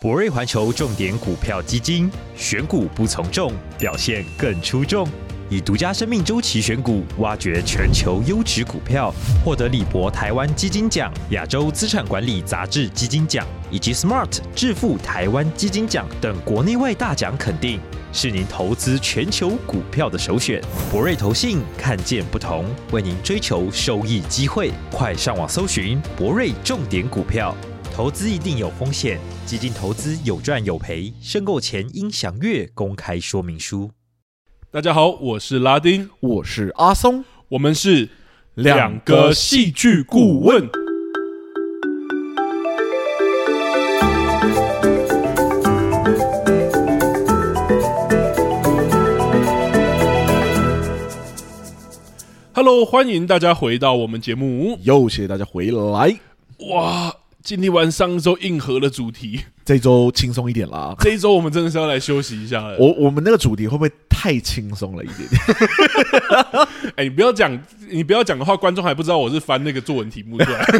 博瑞环球重点股票基金，选股不从众，表现更出众。以独家生命周期选股，挖掘全球优质股票，获得李博台湾基金奖、亚洲资产管理杂志基金奖以及 Smart 致富台湾基金奖等国内外大奖肯定，是您投资全球股票的首选。博瑞投信看见不同，为您追求收益机会。快上网搜寻博瑞重点股票。投资一定有风险，基金投资有赚有赔，申购前应详阅公开说明书。 大家好，我是拉丁， 我是阿松， 我们是两个戏剧顾问。Hello， 欢迎大家回到我们节目。 又谢谢大家回来。 哇，今天晚上周硬核的主题， 这周轻松一点啦。 这一周我们真的是要来休息一下了。 我们那个主题会不会太轻松了一点点？ 你不要讲的话，观众还不知道我是翻那个作文题目出来。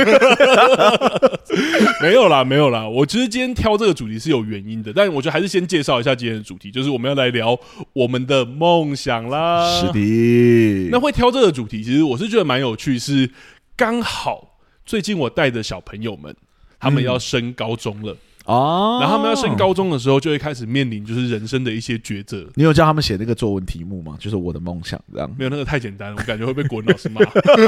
没有啦。我其实今天挑这个主题是有原因的，但我觉得还是先介绍一下今天的主题，就是我们要来聊我们的梦想啦。 是的。 那会挑这个主题，其实我是觉得蛮有趣，是刚好最近我带的小朋友们，他们要升高中了。然后他们要升高中的时候，就会开始面临就是人生的一些抉择。 你有叫他们写那个作文题目吗？就是我的梦想这样。 没有，那个太简单了，我感觉会被国文老师骂。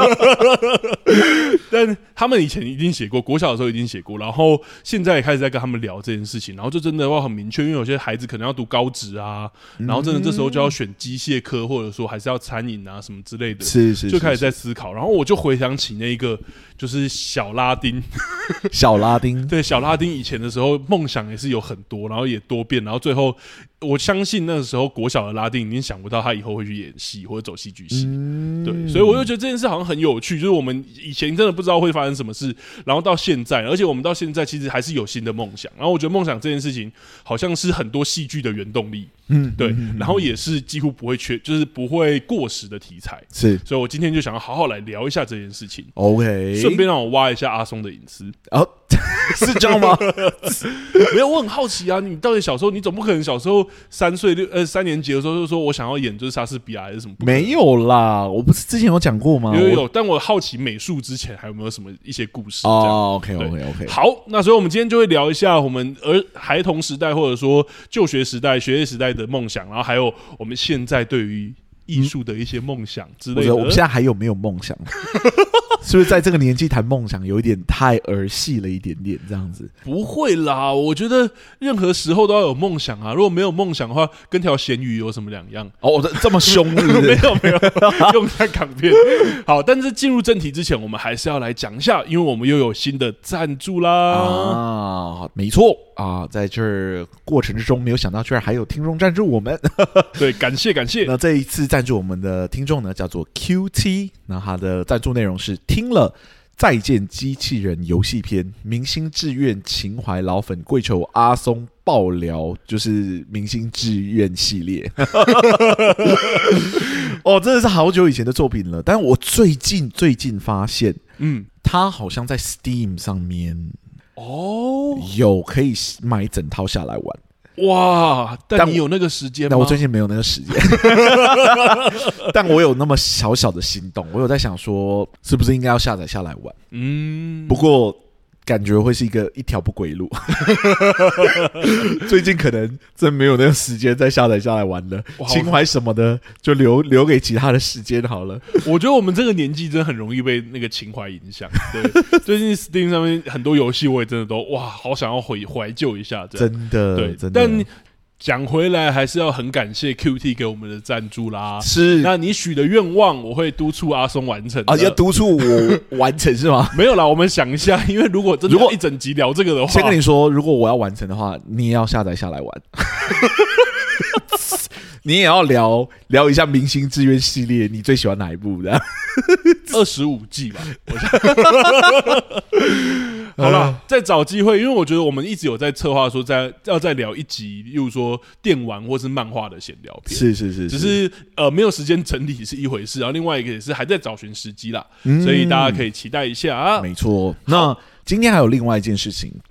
但他们以前一定写过，国小的时候一定写过，然后现在也开始在跟他们聊这件事情，然后就真的要很明确，因为有些孩子可能要读高职啊，然后真的这时候就要选机械科，或者说还是要餐饮啊什么之类的， 是就开始在思考。然后我就回想起那个就是小拉丁，对，小拉丁以前的时候梦想也是有很多，然后也多变，然后最后我相信那个时候国小的拉丁已经想不到他以后会去演戏或者走戏剧系，对，所以我就觉得这件事好像很有趣，就是我们以前真的不知道会发生什么事，然后到现在，而且我们到现在其实还是有新的梦想，然后我觉得梦想这件事情好像是很多戏剧的原动力，对，然后也是几乎不会就是不会过时的题材， 是， 所以我今天就想要好好来聊一下这件事情 ，OK， 顺便让我挖一下阿松的隐私。 是这样吗？ 没有，我很好奇啊，你到底小时候，你总不可能小时候3年级的时候就说我想要演就是莎士比亚还是什么？ 没有啦，我不是之前有讲过吗？ 有，但我好奇美术之前还有没有什么一些故事？ OK。 好，那所以我们今天就会聊一下我们孩童时代或者说就学时代、学业时代的梦想，然后还有我们现在对于艺术的一些梦想之类的。 我们现在还有没有梦想？是不是在这个年纪谈梦想有一点太儿戏了一点点这样子？ 不会啦，我觉得任何时候都要有梦想啊！如果没有梦想的话，跟条咸鱼有什么两样？ 这么凶是不是？ 没有，用在港片。好，但是进入正题之前，我们还是要来讲一下，因为我们又有新的赞助啦。 没错啊，在这过程之中，没有想到居然还有听众赞助我们。 对，感谢。 那这一次赞助我们的听众呢，叫做 QT， 那他的赞助内容是听了再见机器人游戏篇，明星志愿情怀老粉跪求阿松爆聊，就是明星志愿系列。真的是好久以前的作品了，但我最近发现，他好像在 Steam 上面有可以买整套下来玩。 哇！但你有那个时间吗？ 但我最近没有那个时间，但我有那么小小的心动，我有在想说，是不是应该要下载下来玩？不过感觉会是一条不归路。最近可能真没有那个时间再下载下来玩了，情怀什么的就留给其他的时间好了。 我觉得我们这个年纪真的很容易被那个情怀影响。对，最近 Steam 上面很多游戏我也真的都好想要怀旧一下， 真的。对，真的。 但讲回来，还是要很感谢 QT 给我们的赞助啦。 是， 那你许的愿望，我会督促阿松完成。 要督促我完成是吗？ 没有啦，我们想一下，因为如果真的一整集聊这个的话， 先跟你说，如果我要完成的话，你也要下载下来玩。你也要聊一下明星志愿系列，你最喜欢哪一部的 ？25季吧，我想。好啦，再找机会，因为我觉得我们一直有在策划说要再聊一集，例如说电玩或是漫画的闲聊片。 是， 只是没有时间整理是一回事，然后另外一个也是还在找寻时机啦，所以大家可以期待一下啊。 没错，那今天还有另外一件事情，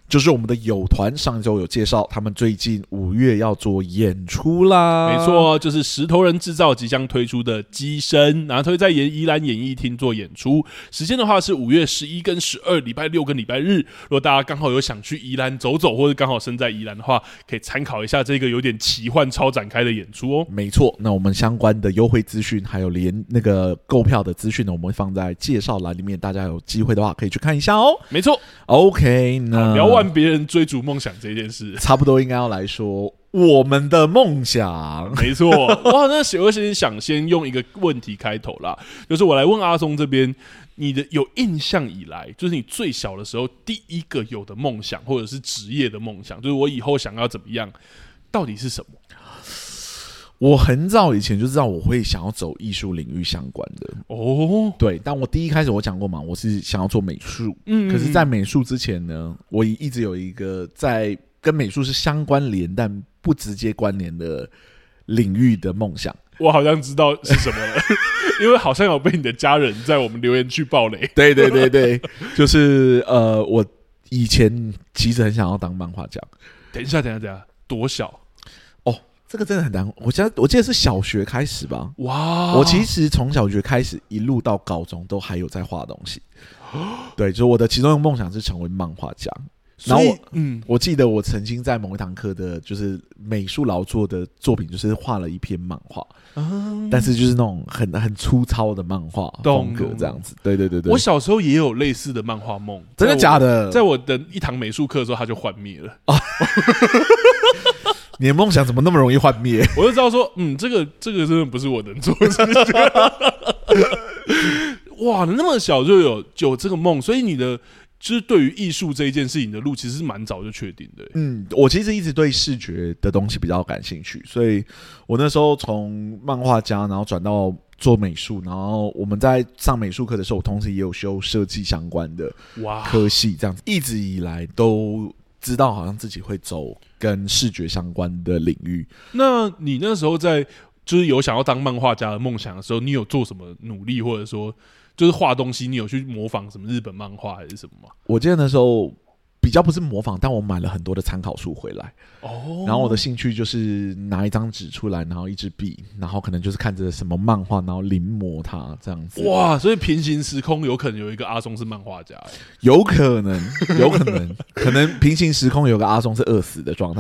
就是我们的友团上周有介绍，他们最近5月要做演出啦。 没错，就是石头人制造即将推出的机身，然后会在宜兰演艺厅做演出。时间的话是5月11跟12，礼拜6跟礼拜日。如果大家刚好有想去宜兰走走，或者刚好身在宜兰的话，可以参考一下这个有点奇幻超展开的演出哦。 没错，那我们相关的优惠资讯还有连那个购票的资讯呢，我们会放在介绍栏里面，大家有机会的话可以去看一下哦。 没错 ，OK， 那不要问别人追逐梦想这件事， 差不多应该要来说我们的梦想。 没错，哇，那我想先用一个问题开头啦，就是我来问阿松这边，你的有印象以来，就是你最小的时候第一个有的梦想，或者是职业的梦想，就是我以后想要怎么样，到底是什么？ 我很早以前就知道我会想要走艺术领域相关的哦，对，但我第一开始我讲过嘛，我是想要做美术，可是在美术之前呢，我一直有一个在跟美术是相关联但不直接关联的领域的梦想。 我好像知道是什么了，因为好像有被你的家人在我们留言区爆雷。 对对对对，就是我以前其实很想要当漫画家。 等一下，多小？ 这个真的很难，我记得是小学开始吧。 哇！ 我其实从小学开始一路到高中都还有在画东西。对，就是我的其中一个梦想是成为漫画家。然后我记得我曾经在某一堂课的，就是美术劳作的作品，就是画了一篇漫画，但是就是那种很粗糙的漫画风格这样子。对对对对， 我小时候也有类似的漫画梦， 真的假的？ 在我的一堂美术课的时候，它就幻灭了。 你的梦想怎么那么容易幻灭？ 我就知道说，这个真的不是我能做的事情。哇，那么小就有这个梦，所以你的就是对于艺术这一件事情的路，其实是蛮早就确定的。 我其实一直对视觉的东西比较感兴趣，所以我那时候从漫画家，然后转到做美术，然后我们在上美术课的时候，我同时也有修设计相关的科系，这样子一直以来都知道好像自己会走跟视觉相关的领域。 那你那时候在就是有想要当漫画家的梦想的时候，你有做什么努力，或者说就是画东西，你有去模仿什么日本漫画还是什么吗？ 我记得那时候比较不是模仿，但我买了很多的参考书回来。然后我的兴趣就是拿一张纸出来，然后一支笔，然后可能就是看着什么漫画，然后临摹它这样子。 哇！所以平行时空有可能有一个阿松是漫画家， 有可能，可能平行时空有个阿松是饿死的状态。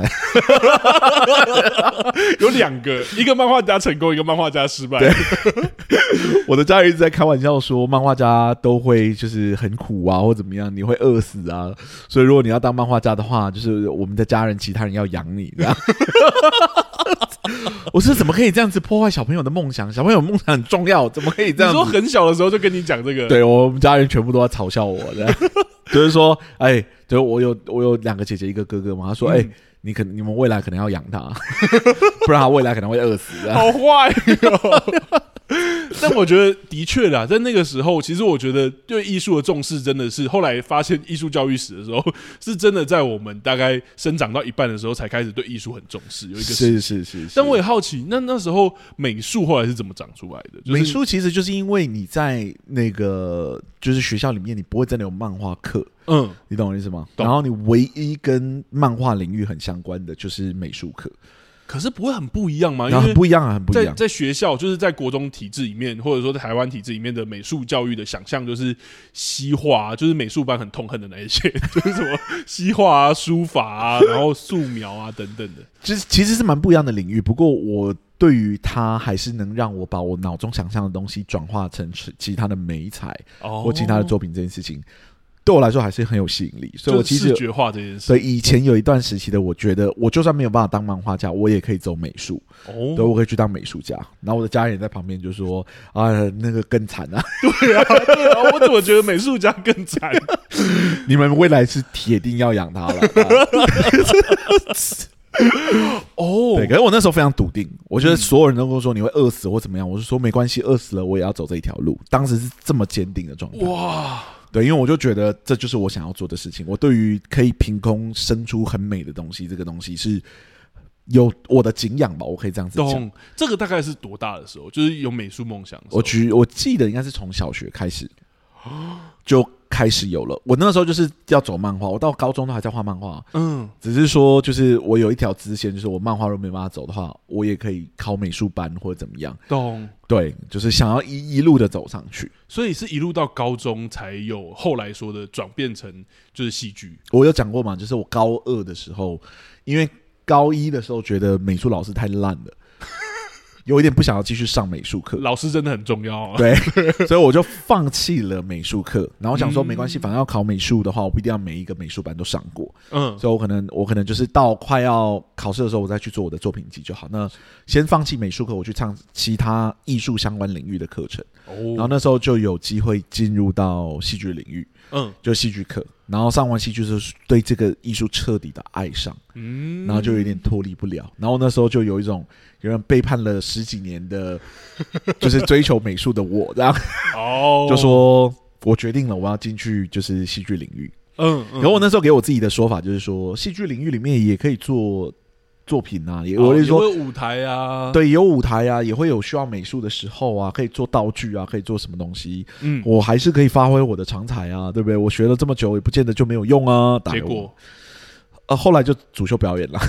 有2个，一个漫画家成功，一个漫画家失败。 我的家人一直在开玩笑说，漫画家都会就是很苦啊，或怎么样，你会饿死啊。所以如果你要当漫画家的话，就是我们的家人其他人要养你这样。我说怎么可以这样子破坏小朋友的梦想？小朋友梦想很重要，怎么可以这样子？ 你说很小的时候就跟你讲这个？ 对，我们家人全部都在嘲笑我的，就是说，就是我有2个姐姐，1个哥哥嘛。他说，你们未来可能要养他，不然他未来可能会饿死。 好坏哦！但我觉得的确啦，在那个时候，其实我觉得对艺术的重视真的是后来发现艺术教育史的时候，是真的在我们大概生长到一半的时候才开始对艺术很重视。有一个是。 但我也好奇，那时候美术后来是怎么长出来的？ 美术其实就是因为你在那个就是学校里面，你不会真的有漫画课。你懂我意思吗？然后你唯一跟漫画领域很相关的就是美术课。 可是不会很不一样吗？因为很不一样啊，很不一样。 在学校，就是在国中体制里面，或者说在台湾体制里面的美术教育的想象，就是西画，就是美术班很痛恨的那一些，就是什么西画啊、书法啊，然后素描啊等等的， 其实是蛮不一样的领域。不过我对于它还是能让我把我脑中想象的东西转化成其他的媒材或其他的作品这件事情。对我来说还是很有吸引力，所以我其实视觉化这件事。 所以以前有一段时期的，我觉得我就算没有办法当漫画家，我也可以走美术。对，我可以去当美术家。然后我的家人也在旁边就说：“啊，那个更惨啊！” 对啊，我怎么觉得美术家更惨？ 你们未来是铁定要养他了。对，可是我那时候非常笃定，我觉得所有人都跟我说你会饿死或怎么样，我是说没关系，饿死了我也要走这一条路。当时是这么坚定的状态。哇！对，因为我就觉得这就是我想要做的事情。我对于可以凭空生出很美的东西，这个东西是有我的敬仰吧，我可以这样子讲。 这个大概是多大的时候？就是有美术梦想的时候。 我记得应该是从小学开始，就开始有了。我那时候就是要走漫画，我到高中都还在画漫画。只是说就是我有一条支线，就是我漫画如果没办法走的话，我也可以考美术班或者怎么样。 懂。 对，就是想要一路的走上去。 所以是一路到高中才有后来说的转变成就是戏剧。 我有讲过嘛，就是我高2的时候，因为高1的时候觉得美术老师太烂了。有一点不想要继续上美术课， 老师真的很重要啊。 对，所以我就放弃了美术课，然后想说没关系，反正要考美术的话，我不一定要每一个美术班都上过。所以我可能就是到快要考试的时候，我再去做我的作品集就好。那先放弃美术课，我去上其他艺术相关领域的课程。然后那时候就有机会进入到戏剧领域，就戏剧课。然后上完戏剧就是对这个艺术彻底的爱上，然后就有点脱离不了。然后那时候就有一种有人背叛了10几年的，就是追求美术的我，这样就说我决定了，我要进去就是戏剧领域。然后我那时候给我自己的说法就是说，戏剧领域里面也可以做作品啊，也会说也有舞台啊， 对，有舞台啊，也会有需要美术的时候啊，可以做道具啊，可以做什么东西，我还是可以发挥我的长才啊，对不对？我学了这么久，也不见得就没有用啊。 结果， 后来就主修表演了。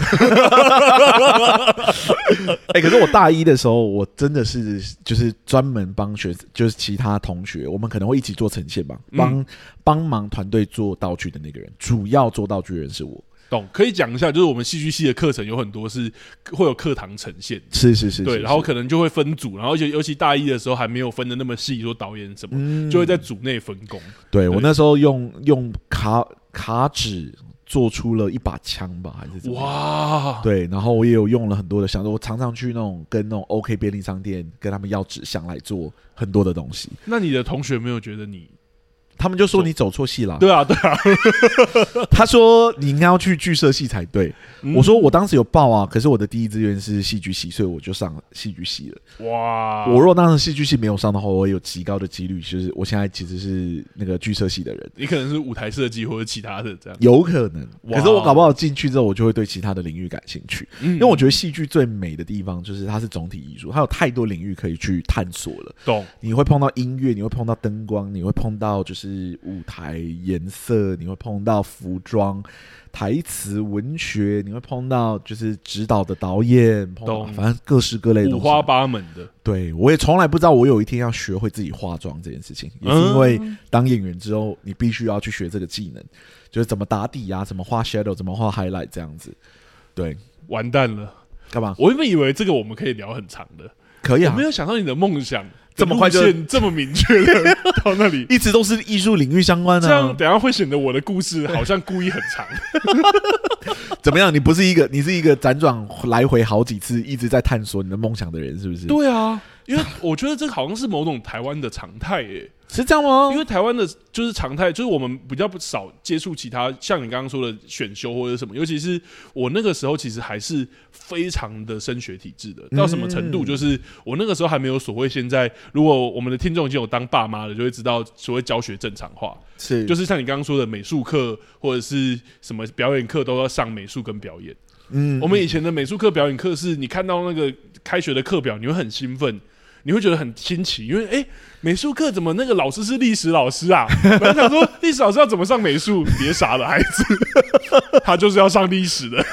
可是我大1的时候，我真的是就是专门帮就是其他同学，我们可能会一起做呈现吧，帮忙团队做道具的那个人，主要做道具的人是我。 懂，可以讲一下，就是我们戏剧系的课程有很多是会有课堂呈现， 是， 对，然后可能就会分组，然后尤其大1的时候还没有分的那么细，说导演什么，就会在组内分工。对， 我那时候用卡纸做出了一把枪吧，还是怎么样？哇！对，然后我也有用了很多的箱子，我常常去跟那种 OK 便利商店跟他们要纸箱来做很多的东西。 那你的同学没有觉得你？ 他们就说你走错系了。 对啊。 他说你应该要去剧社系才对。我说我当时有报啊，可是我的第一志愿是戏剧系，所以我就上戏剧系了。哇！我若当时戏剧系没有上的话，我有极高的几率，就是我现在其实是那个剧社系的人。 你可能是舞台设计或者其他的这样。 有可能。可是我搞不好进去之后，我就会对其他的领域感兴趣。因为我觉得戏剧最美的地方就是它是总体艺术，它有太多领域可以去探索了。 懂？ 你会碰到音乐，你会碰到灯光，你会碰到就是舞台颜色，你会碰到服装、台词、文学，你会碰到就是指导的导演，反正各式各类的东西， 五花八门的。 对，我也从来不知道我有一天要学会自己化妆这件事情，也是因为当演员之后，你必须要去学这个技能，就是怎么打底啊，怎么画 shadow， 怎么画 highlight 这样子。对， 完蛋了， 干嘛？ 我原本以为这个我们可以聊很长的， 可以啊， 我没有想到你的梦想。 这么快就这么明确的到那里， 一直都是艺术领域相关的。 这样等一下会显得我的故事好像故意很长。 怎么样？你是一个辗转来回好几次，一直在探索你的梦想的人，是不是？ 对啊，因为我觉得这好像是某种台湾的常态耶。 是这样吗？ 因为台湾的就是常态，就是我们比较少接触其他，像你刚刚说的选修或者什么。尤其是我那个时候，其实还是非常的升学体制的，到什么程度？就是我那个时候还没有所谓现在，如果我们的听众已经有当爸妈了，就会知道所谓教学正常化，就是像你刚刚说的美术课或者是什么表演课都要上美术跟表演。我们以前的美术课、表演课是你看到那个开学的课表，你会很兴奋。你会觉得很新奇，因为美术课怎么那个老师是历史老师啊？本来想说历史老师要怎么上美术，别傻了孩子，他就是要上历史的。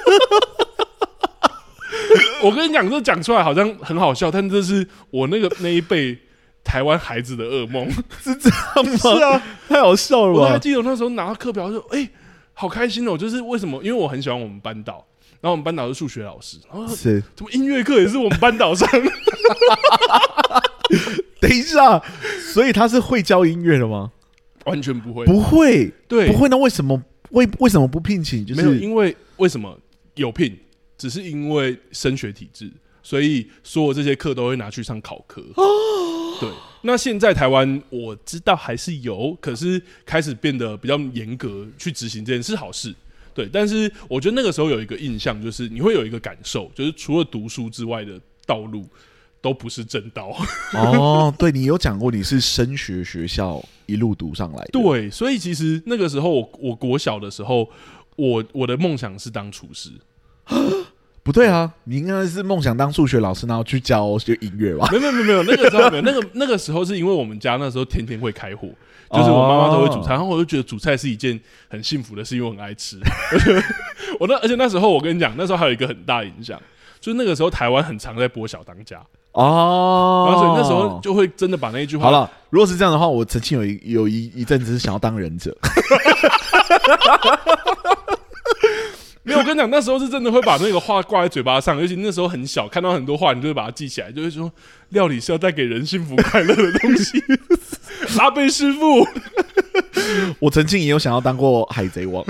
我跟你讲，这讲出来好像很好笑，但这是我那一辈台湾孩子的噩梦， 是这样吗？ 是啊， 太好笑了吧！ 我还记得我那时候拿到课表说，好开心哦！就是为什么？因为我很喜欢我们班导。然后我们班导是数学老师，然后怎么音乐课也是我们班导上？ 等一下，所以他是会教音乐的吗？ 完全不会， 不会， 对， 不会。那为什么不聘请？就是没有，因为为什么有聘，只是因为升学体制，所以所有这些课都会拿去上考科。对，那现在台湾我知道还是有，可是开始变得比较严格去执行这件事，好事。对，但是我觉得那个时候有一个印象，就是你会有一个感受，就是除了读书之外的道路都不是正道。 哦，对，你有讲过你是升学学校一路读上来的。 对，所以其实那个时候我国小的时候，我的梦想是当厨师。 不对啊，你应该是梦想当数学老师，然后去教学音乐吧？ 没有，那个时候没有，那个时候是因为我们家那时候天天会开火，就是我妈妈都会煮菜，然后我就觉得煮菜是一件很幸福的事，因为我很爱吃。而且那时候我跟你讲，那时候还有一个很大的影响，就是那个时候台湾很常在播《小当家》哦，然后所以那时候就会真的把那一句话。 好了，如果是这样的话，我曾经有一阵子是想要当忍者。 没有，我跟你讲，那时候是真的会把那个话挂在嘴巴上，尤其那时候很小，看到很多话，你就会把它记起来，就会说料理是要带给人幸福快乐的东西。阿贝师傅， 我曾经也有想要当过海贼王。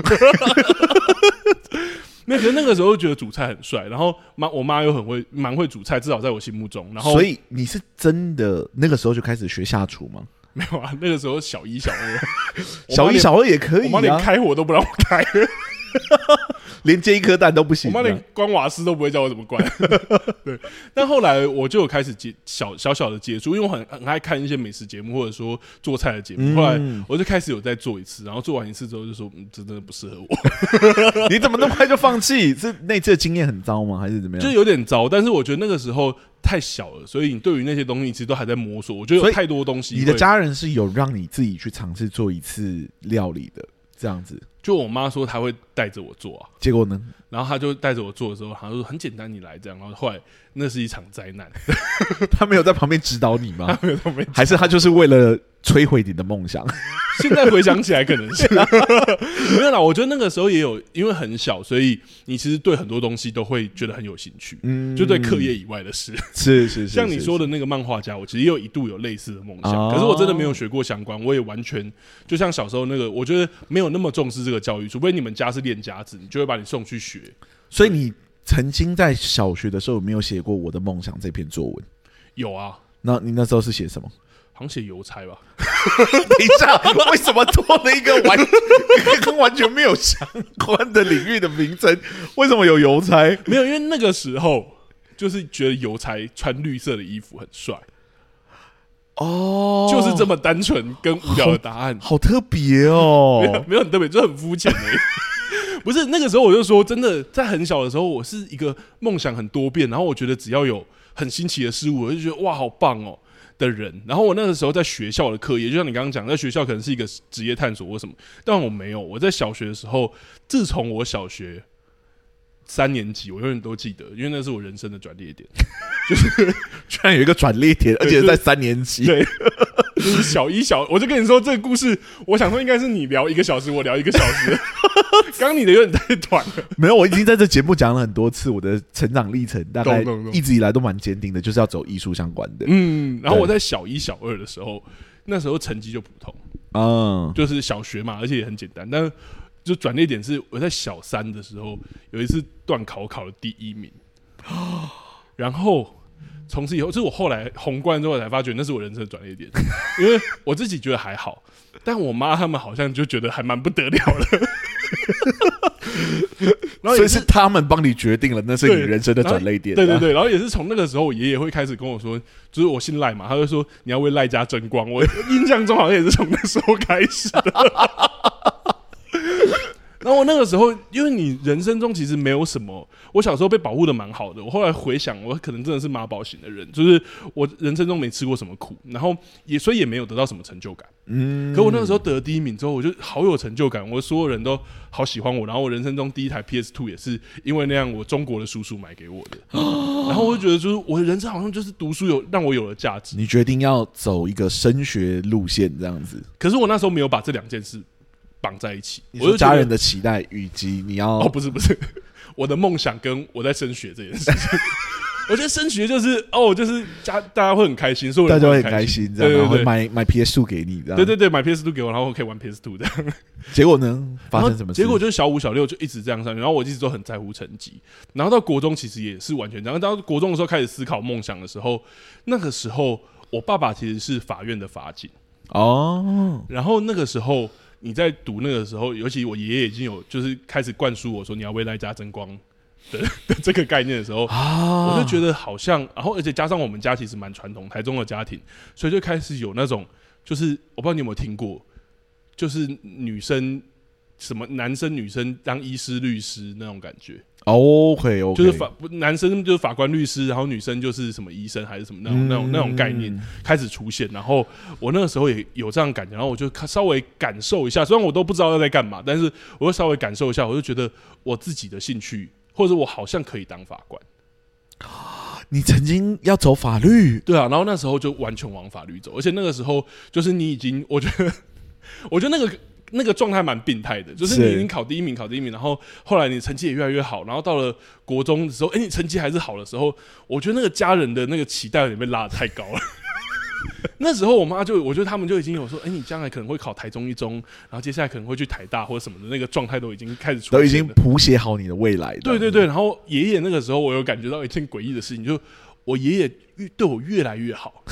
可是那个时候觉得煮菜很帅，然后我妈又蛮会煮菜，至少在我心目中。然后， 所以你是真的那个时候就开始学下厨吗？ 没有啊，那个时候小一、小二， 小一、小二也可以、啊， 我妈连开火都不让我开。 连煎一颗蛋都不行， 我妈连关瓦斯都不会教我怎么关。对，但后来我就有开始小的接触，因为我很爱看一些美食节目或者说做菜的节目。后来我就开始有在做一次，然后做完一次之后就说，这真的不适合我。 你怎么那么快就放弃？是那次的经验很糟吗？还是怎么样？ 就有点糟，但是我觉得那个时候太小了，所以你对于那些东西其实都还在摸索。我觉得有太多东西。 你的家人是有让你自己去尝试做一次料理的，这样子。 就我妈说她会带着我做啊， 结果呢？ 然后她就带着我做的时候，她说很简单，你来这样。然后后来那是一场灾难。 她没有在旁边指导你吗？ 她没有在旁边， 还是她就是为了摧毁你的梦想？ 现在回想起来可能是没有啦。我觉得那个时候也有，因为很小，所以你其实对很多东西都会觉得很有兴趣，就对课业以外的事。 是像你说的那个漫画家，我其实也有一度有类似的梦想，可是我真的没有学过相关，我也完全就像小时候那个，我觉得没有那么重视这个教育，除非你们家是练家子，你就会把你送去学。 所以你曾经在小学的时候有没有写过我的梦想这篇作文？ 有啊。 那你那时候是写什么？ 好像写邮差吧。 等一下，为什么多了一个跟完全没有相关的领域的名称？为什么有邮差？ 没有，因为那个时候就是觉得邮差穿绿色的衣服很帅。哦，就是这么单纯跟无聊的答案， 好特别哦。 没有很特别，就很肤浅而已。不是那个时候我就说，真的在很小的时候，我是一个梦想很多变，然后我觉得只要有很新奇的事物，我就觉得哇好棒哦的人。然后我那个时候在学校的课业，就像你刚刚讲，在学校可能是一个职业探索或什么，但我没有。我在小学的时候，自从我小学3年级，我永远都记得，因为那是我人生的转捩点。就是居然有一个转捩点，而且在3年级。 对，就是小一我就跟你说这个故事，我想说应该是你聊1个小时，我聊1个小时。刚你的有点太短了。 没有，我已经在这节目讲了很多次我的成长历程，大概一直以来都蛮坚定的，就是要走艺术相关的。 然后我在小1、小2的时候，那时候成绩就普通，就是小学嘛，而且也很简单。但就转捩点是我在小3的时候，有一次段考考了第1名，然后从此以后，就是我后来宏观之后才发觉那是我人生的转捩点，因为我自己觉得还好，但我妈他们好像就觉得还蛮不得了的。 然后所以是他们帮你决定了，那是你人生的转捩点。 对，然后也是从那个时候，我爷爷会开始跟我说，就是我姓赖嘛，他就说你要为赖家争光。我印象中好像也是从那时候开始的。然后我那个时候，因为你人生中其实没有什么，我小时候被保护的蛮好的。我后来回想，我可能真的是妈宝型的人，就是我人生中没吃过什么苦，然后所以也没有得到什么成就感。可我那个时候得第1名之后，我就好有成就感，我所有人都好喜欢我。然后我人生中第一台 PS2 也是因为那样，我中国的叔叔买给我的。然后我就觉得，就是我的人生好像就是读书让我有了价值。 你决定要走一个升学路线这样子， 可是我那时候没有把这2件事绑在一起。 我说家人的期待以及你要不是我的梦想跟我在升学这件事情。我觉得升学就是就是大家会很开心，所以大家会很开心，这样，然后会买 PS2 给你，这样。 对，买 PS2 给我，然后我可以玩 PS2 这样。 结果呢？发生什么事？ 结果就是小5、小6就一直这样上去，然后我一直都很在乎成绩。然后到国中其实也是完全这样。到国中的时候开始思考梦想的时候，那个时候我爸爸其实是法院的法警然后那个时候你在读那个时候，尤其我爷爷已经有就是开始灌输我说你要为赖家争光的这个概念的时候，我就觉得好像，然后而且加上我们家其实蛮传统台中的家庭，所以就开始有那种就是我不知道你有没有听过，就是女生什么男生女生当医师律师那种感觉。 OK， 就是男生就是法官律师，然后女生就是什么医生还是什么那种概念开始出现。然后我那个时候也有这样感觉，然后我就稍微感受一下，虽然我都不知道要在干嘛，但是我就稍微感受一下，我就觉得我自己的兴趣，或者我好像可以当法官。 你曾经要走法律？ 对啊，然后那时候就完全往法律走，而且那个时候就是你已经，我觉得那个状态蛮病态的，就是你已经考第一名，然后后来你成绩也越来越好，然后到了国中的时候，你成绩还是好的时候，我觉得那个家人的那个期待有点被拉得太高了。那时候我妈我觉得他们就已经有说，你将来可能会考台中一中，然后接下来可能会去台大或者什么的，那个状态都已经开始出现了， 都已经谱写好你的未来。 对，然后爷爷那个时候，我有感觉到一件诡异的事情，就我爷爷对我越来越好。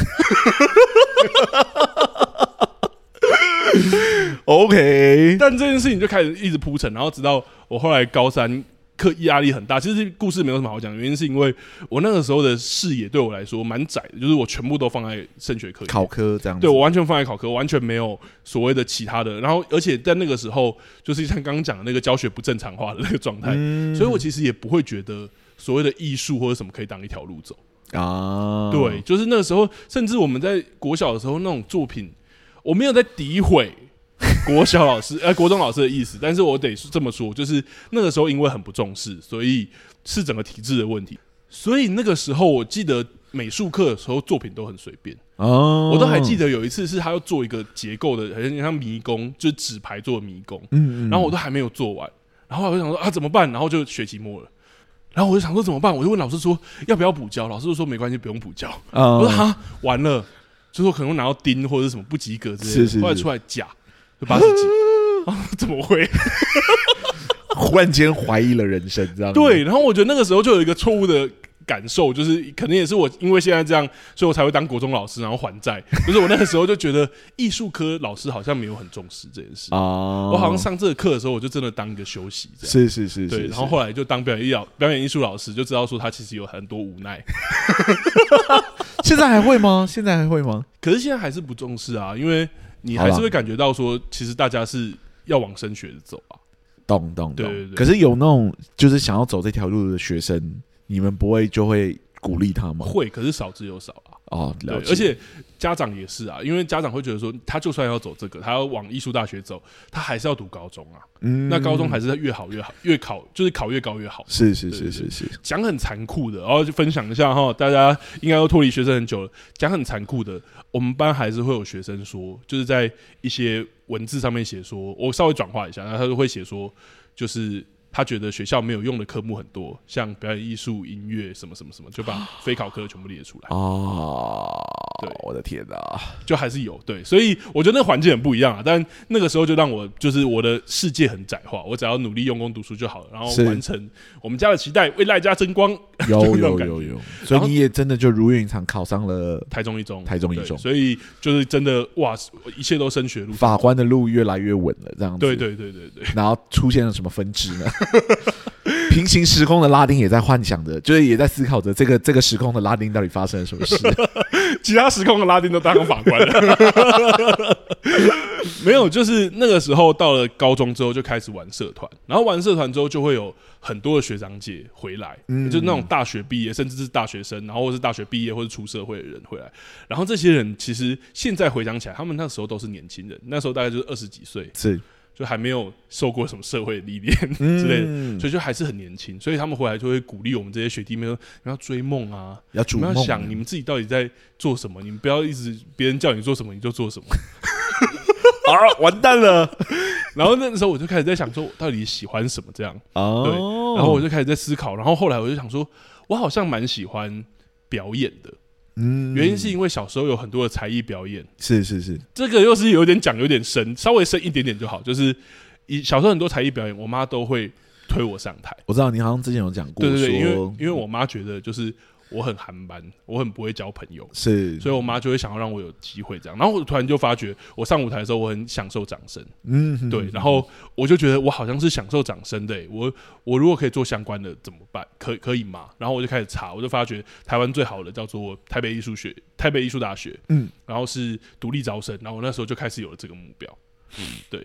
OK， 但这件事情就开始一直铺陈，然后直到我后来高三。课压力很大，其实故事没有什么好讲，原因是因为我那个时候的视野对我来说蛮窄的，就是我全部都放在升学课、 考科这样子。 对，我完全放在考科，完全没有所谓的其他的。然后，而且在那个时候，就是像刚刚讲的那个教学不正常化的那个状态，所以我其实也不会觉得所谓的艺术或者什么可以当一条路走啊。对，就是那个时候，甚至我们在国小的时候那种作品，我没有在诋毁。国中老师的意思，但是我得这么说，就是那个时候因为很不重视，所以是整个体制的问题。所以那个时候我记得美术课的时候作品都很随便，我都还记得有一次是他要做一个结构的，很像迷宫，就是纸牌做的迷宫，然后我都还没有做完，然后我就想说怎么办？然后就学期末了。然后我就想说怎么办？我就问老师说要不要补交，老师就说没关系，不用补交。我说完了，就说可能拿到丁或者是什么不及格之类的，后来出来假。就80几怎么会？ 忽然间怀疑了人生，这样对。然后我觉得那个时候就有一个错误的感受，就是可能也是我因为现在这样，所以我才会当国中老师，然后还债。就是我那个时候就觉得艺术科老师好像没有很重视这件事我好像上这个课的时候，我就真的当一个休息这样。 是， 对。然后后来就当表演艺术老师，就知道说他其实有很多无奈。 现在还会吗？ 可是现在还是不重视啊，因为。你还是会感觉到说，其实大家是要往升学的走啊。 懂。 对。 可是有那种就是想要走这条路的学生，你们不会就会鼓励他吗？ 会，可是少之又少啊。 了解。 而且家长也是啊，因为家长会觉得说，他就算要走这个，他要往艺术大学走，他还是要读高中啊。那高中还是越好越好，就是考越高越好。 是。 讲很残酷的，然后就分享一下哈，大家应该都脱离学生很久了。讲很残酷的，我们班还是会有学生说，就是在一些文字上面写说，我稍微转化一下，然后他就会写说，就是他觉得学校没有用的科目很多，像表演艺术、音乐什么什么什么，就把非考科全部列出来。对， 我的天哪， 就还是有对，所以我觉得那个环境很不一样啊。但那个时候就让我就是我的世界很窄化，我只要努力用功读书就好了，然后完成我们家的期待，为赖家争光。 有，所以你也真的就如愿以偿考上了台中一中， 所以就是真的哇，一切都升学路， 法官的路越来越稳了，这样子。 对。 然后出现了什么分支呢？平行时空的拉丁也在幻想着，就是也在思考着这个时空的拉丁到底发生了什么事。 其他时空的拉丁都当法官了。没有，就是那个时候到了高中之后就开始玩社团，然后玩社团之后就会有很多的学长姐回来，就是那种大学毕业甚至是大学生，然后或是大学毕业或是出社会的人回来，然后这些人其实现在回想起来，他们那时候都是年轻人，那时候大概就是20几岁， 是。 就还没有受过什么社会历练之类的，所以就还是很年轻，所以他们回来就会鼓励我们这些学弟妹说：“你要追梦啊， 要逐梦， 你们要想你们自己到底在做什么，你们不要一直别人叫你做什么你就做什么。” 完蛋了。 然后那时候我就开始在想说，我到底喜欢什么这样对，然后我就开始在思考，然后后来我就想说，我好像蛮喜欢表演的。原因是因为小时候有很多的才艺表演， 是， 这个又是有点讲有点深，稍微深一点点就好。就是小时候很多才艺表演，我妈都会推我上台。 我知道你好像之前有讲过， 对，因为我妈觉得就是我很寒班，我很不会交朋友， 是， 所以我妈就会想要让我有机会这样。然后我突然就发觉，我上舞台的时候，我很享受掌声，对。然后我就觉得我好像是享受掌声的，我如果可以做相关的怎么办？可以吗？然后我就开始查，我就发觉台湾最好的叫做台北艺术大学，然后是独立招生，然后我那时候就开始有了这个目标，对。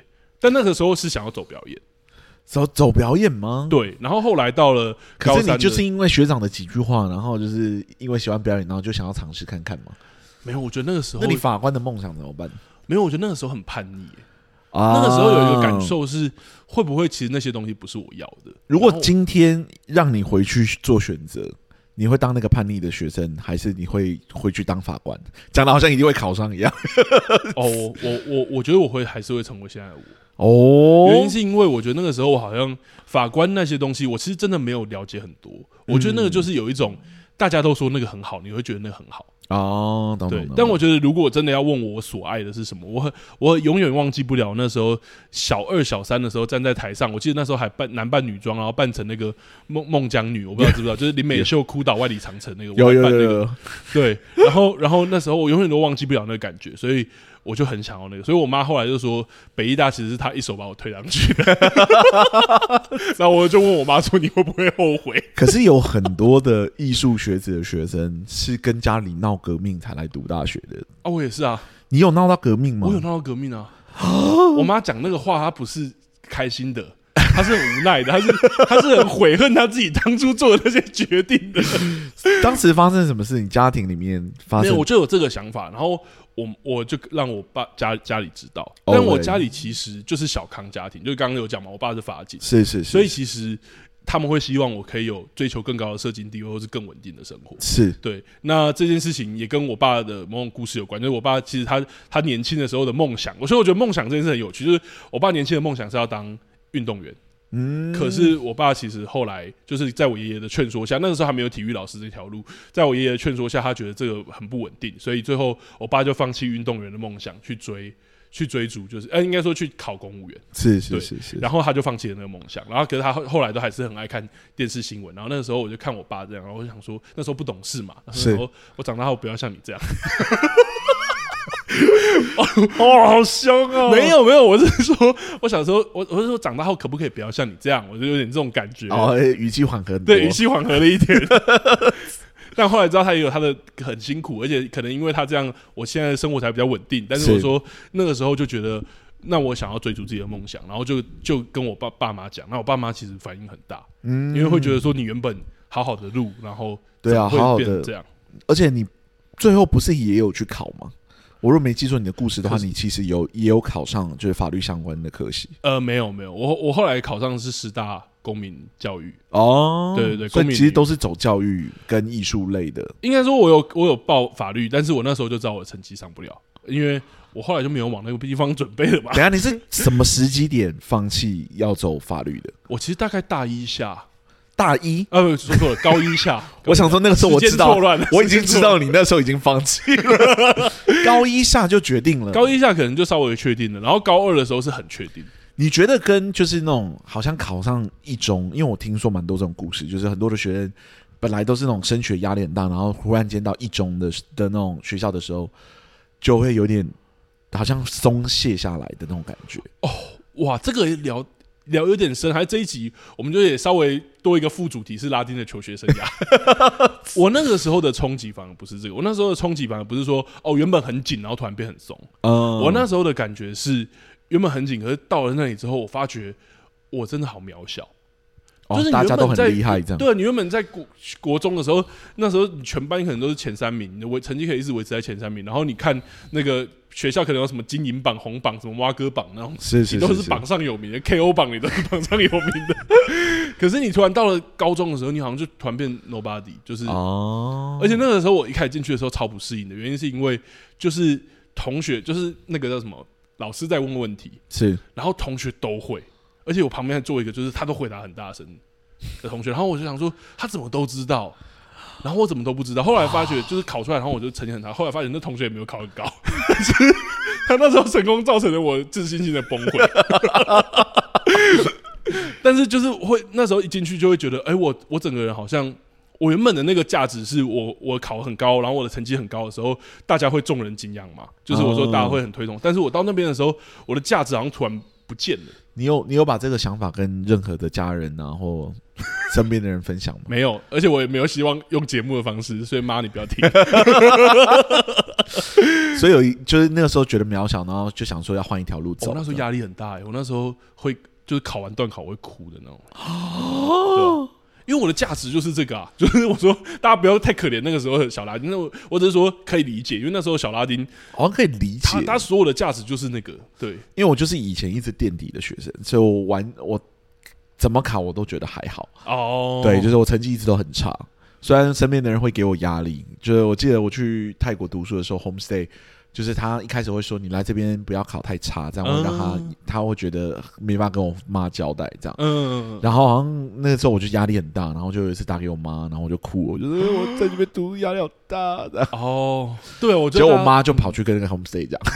但那个时候是想要走表演。 走表演吗？ 对，然后后来到了高三， 可是你就是因为学长的几句话，然后就是因为喜欢表演，然后就想要尝试看看吗？ 没有，我觉得那个时候， 那你法官的梦想怎么办？ 没有，我觉得那个时候很叛逆那个时候有一个感受是，会不会其实那些东西不是我要的？ 如果今天让你回去做选择，你会当那个叛逆的学生，还是你会回去当法官？讲的好像一定会考上一样。 我觉得我还是会成为现在的我。原因是因为我觉得那个时候我好像法官那些东西，我其实真的没有了解很多。我觉得那个就是有一种大家都说那个很好，你会觉得那个很好。对，但我觉得如果真的要问我所爱的是什么，我永远忘记不了那时候小2、小3的时候站在台上，我记得那时候还男扮女装，然后扮成那个孟姜女，我不知道知不知道，就是林美秀哭倒万里长城那个，有，对，然后那时候我永远都忘记不了那个感觉，所以我就很想要那个，所以我妈后来就说北艺大其实是她一手把我推上去的，然后我就问我妈说你会不会后悔？ 可是有很多的艺术学子的学生是跟家里闹革命才来读大学的啊，我也是啊。 你有闹到革命吗？ 我有闹到革命啊！我妈讲那个话，她不是开心的，她是很无奈的，她是很悔恨她自己当初做的那些决定的。 当时发生什么事？你家庭里面发生？ 没有，我就有这个想法，然后我就让我爸家里知道，但我家里其实就是小康家庭，就是刚刚有讲嘛，我爸是法警， 是， 所以其实他们会希望我可以有追求更高的社经地位，或是更稳定的生活。 是对。那这件事情也跟我爸的某种故事有关，就是我爸其实他年轻的时候的梦想，所以我觉得梦想这件事很有趣。就是我爸年轻的梦想是要当运动员。可是我爸其实后来就是在我爷爷的劝说下，那个时候还没有体育老师这条路，在我爷爷的劝说下，他觉得这个很不稳定，所以最后我爸就放弃运动员的梦想，去追逐，就是应该说去考公务员， 是， 然后他就放弃了那个梦想，然后可是他后来都还是很爱看电视新闻，然后那个时候我就看我爸这样，然后我就想说那时候不懂事嘛，然后我长大后不要像你这样。 好凶哦！ 没有，我是说，我想说，我是说，长大后可不可以不要像你这样？我就有点这种感觉。 语气缓和， 对，语气缓和了一点。但后来知道他也有他的很辛苦，而且可能因为他这样，我现在的生活才比较稳定。但是我说那个时候就觉得，那我想要追逐自己的梦想，然后就跟我爸妈讲。那我爸妈其实反应很大，因为会觉得说你原本好好的路，然后对啊，好好的这样， 而且你最后不是也有去考吗？我若没记错你的故事的话，你其实也有考上就是法律相关的科系。 没有，我后来考上的是师大公民教育。对， 所以其实都是走教育跟艺术类的。 应该说我有报法律，但是我那时候就知道我的成绩上不了，因为我后来就没有往那个地方准备了嘛。 等一下你是什么时机点放弃要走法律的？ 我其实大概大一下。 大一说错了，高一下。 我想说那个时候我知道，我已经知道你那时候已经放弃了。高一下就决定了， 高一下可能就稍微确定了，然后高2的时候是很确定。 你觉得跟就是那种好像考上一中，因为我听说蛮多这种故事，就是很多的学生本来都是那种升学压力很大，然后忽然间到一中的那种学校的时候，就会有点好像松懈下来的那种感觉。 哇，这个聊有点深，还这一集我们就也稍微多一个副主题是拉丁的求学生涯。我那个时候的冲击反而不是这个，我那时候的冲击反而不是说原本很紧，然后突然变很松。我那时候的感觉是原本很紧，可是到了那里之后，我发觉我真的好渺小。就是大家都很厉害，这样对。你原本在国中的时候，那时候你全班可能都是前3名，你的成绩可以一直维持在前3名。然后你看那个学校可能有什么金银榜、红榜、什么蛙哥榜那种，你都是榜上有名的 ，KO 榜你都是榜上有名的。可是你突然到了高中的时候，你好像就突然变 nobody， 就是而且那个时候我一开始进去的时候超不适应的，原因是因为就是同学就是那个叫什么老师在问问题， 是， 然后同学都会。而且我旁边还坐一个，就是他都回答很大声的同学，然后我就想说他怎么都知道，然后我怎么都不知道。后来发觉就是考出来，然后我就成绩很差。后来发现那同学也没有考很高，但是他那时候成功造成了我自信心的崩溃。但是就是会那时候一进去就会觉得，我整个人好像我原本的那个价值是我考很高，然后我的成绩很高的时候，大家会众人敬仰嘛，就是我说大家会很推崇。但是我到那边的时候，我的价值好像突然不见了。 你有把这个想法跟任何的家人啊或身边的人分享吗？ 没有，而且我也没有希望用节目的方式，所以妈你不要听。 所以就是那个时候觉得渺小，然后就想说要换一条路走。 我那时候压力很大我那时候会就是考完段考会哭的那种。因为我的价值就是这个啊，就是我说大家不要太可怜那个时候的小拉丁，我只是说可以理解，因为那时候小拉丁好像可以理解， 他所有的价值就是那个对， 因为我就是以前一直垫底的学生，所以我怎么考我都觉得还好哦，对，就是我成绩一直都很差，虽然身边的人会给我压力，就是我记得我去泰国读书的时候 homestay。就是他一开始会说你来这边不要考太差，这样会让他会觉得没办法跟我妈交代这样。然后好像那个时候我就压力很大，然后就有一次打给我妈，然后我就哭，我就是我在这边读压力好大的。 对，我觉得结果我妈就跑去跟那个 homestay 讲，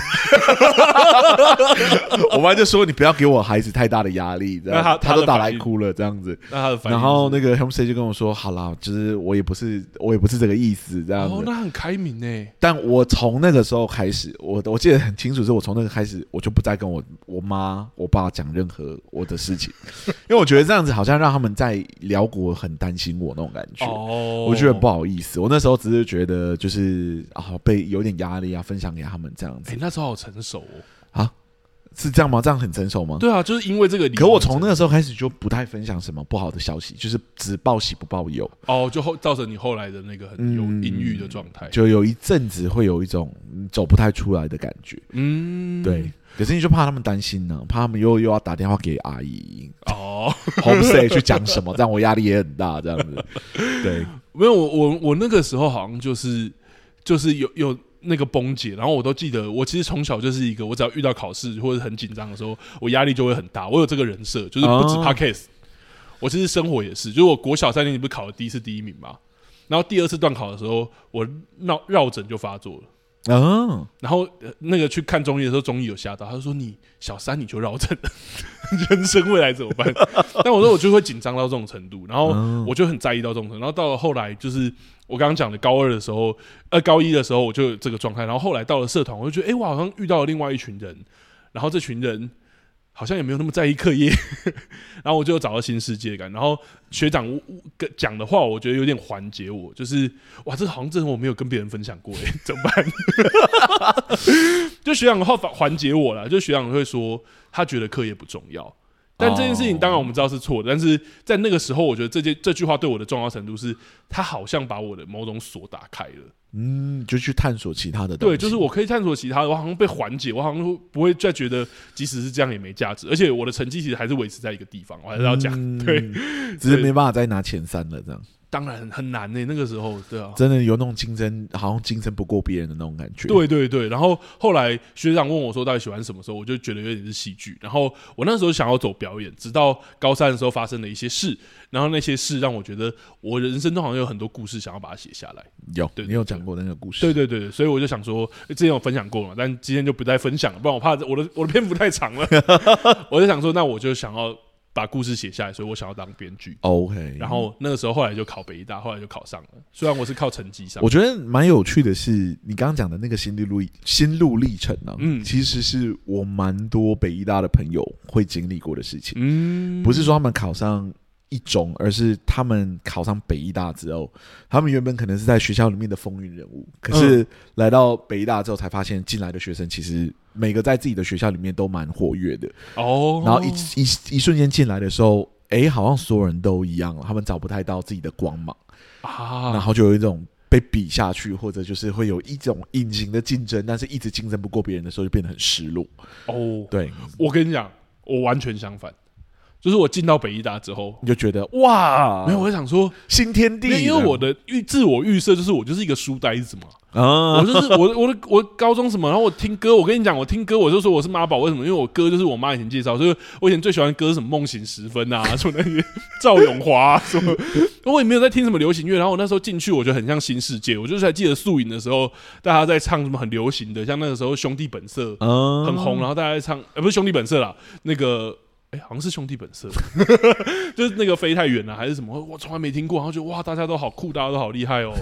我妈就说你不要给我孩子太大的压力，这样他都打来哭了这样子。然后那个 homestay 就跟我说好啦，就是我也不是这个意思这样子。 那很开明欸。 但我从那个时候开始，我记得很清楚，是我从那个开始，我就不再跟我妈、我爸讲任何我的事情，因为我觉得这样子好像让他们在辽国很担心我那种感觉，我觉得不好意思。我那时候只是觉得就是被有点压力啊，分享给他们这样子。 那时候好成熟是这样吗？这样很成熟吗？ 对啊，就是因为这个理由。 可我从那个时候开始就不太分享什么不好的消息，就是只报喜不报忧。 就造成你后来的那个很有阴郁的状态， 就有一阵子会有一种走不太出来的感觉。对。可是你就怕他们担心呢，怕他们又要打电话给阿姨homestay 去讲什么，这样我压力也很大，这样子。对， 没有我那个时候好像就是有那个崩解，然后我都记得，我其实从小就是一个，我只要遇到考试或者很紧张的时候，我压力就会很大。我有这个人设，就是不止 podcast，我其实生活也是，就是我国小3年级不是考了第1名嘛，然后第2次段考的时候，我绕枕就发作了。然后那个去看中医的时候，中医有吓到，他就说你小3你就绕枕了，人生未来怎么办？但我说我就会紧张到这种程度，然后我就很在意到这种程度，然后到了后来就是我刚刚讲的高1的时候我就有这个状态，然后后来到了社团，我就觉得我好像遇到了另外一群人，然后这群人好像也没有那么在意课业，然后我就找到新世界感。然后学长讲的话，我觉得有点缓解我，就是哇，这好像真的我没有跟别人分享过怎么办？就学长的话缓解我啦，就学长会说他觉得课业不重要。但这件事情当然我们知道是错的，但是在那个时候，我觉得这句话对我的重要程度是，他好像把我的某种锁打开了。 就去探索其他的东西。 对，就是我可以探索其他的，我好像被缓解，我好像不会再觉得即使是这样也没价值，而且我的成绩其实还是维持在一个地方，我还是要讲，对， 只是没办法再拿前3了这样。 当然很难那个时候，对啊， 真的有那种竞争，好像竞争不过别人的那种感觉。 对对对，然后后来学长问我说到底喜欢什么时候，我就觉得有点是戏剧。然后我那时候想要走表演，直到高3的时候发生了一些事，然后那些事让我觉得我人生中好像有很多故事想要把它写下来。 对，你有讲过那个故事。 对对对，所以我就想说，之前有分享过嘛，但今天就不再分享了，不然我怕我的篇幅太长了。我就想说，那我就想要把故事写下来，所以我想要当编剧。 OK， 然后那个时候后来就考北医大，后来就考上了。虽然我是靠成绩上， 我觉得蛮有趣的是，你刚刚讲的那个心路历程啊，其实是我蛮多北医大的朋友会经历过的事情。不是说他们考上一中，而是他们考上北医大之后，他们原本可能是在学校里面的风云人物，可是来到北医大之后才发现，进来的学生其实每个在自己的学校里面都蛮活跃的。然后一瞬间进来的时候，好像所有人都一样了，他们找不太到自己的光芒然后就有一种被比下去，或者就是会有一种隐形的竞争，但是一直竞争不过别人的时候，就变得很失落。对， 我跟你讲，我完全相反。就是我进到北医大之后， 你就觉得哇， 没有，我就想说新天地， 因为我的自我预设就是我就是一个书呆子嘛。我就是我高中什么，然后我听歌，我跟你讲，我听歌我就说我是妈宝，为什么？因为我歌就是我妈以前介绍，所以我以前最喜欢的歌是什么梦醒时分啊，什么那些赵咏华什么，我也没有在听什么流行乐。然后我那时候进去，我觉得很像新世界。我就是还记得宿营的时候，大家在唱什么很流行的，像那个时候兄弟本色很红，然后大家在唱，不是兄弟本色啦，那个。好像是兄弟本色，就是那个飞太远了还是什么，我从来没听过，然后就哇，大家都好酷，大家都好厉害哦。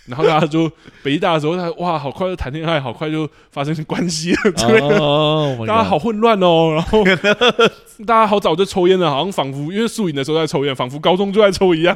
然后大家就北艺大的时候，哇，好快就谈恋爱，好快就发生关系了之类的，大家好混乱哦。然后大家好早就抽烟了，好像仿佛因为宿营的时候在抽烟，仿佛高中就在抽一样。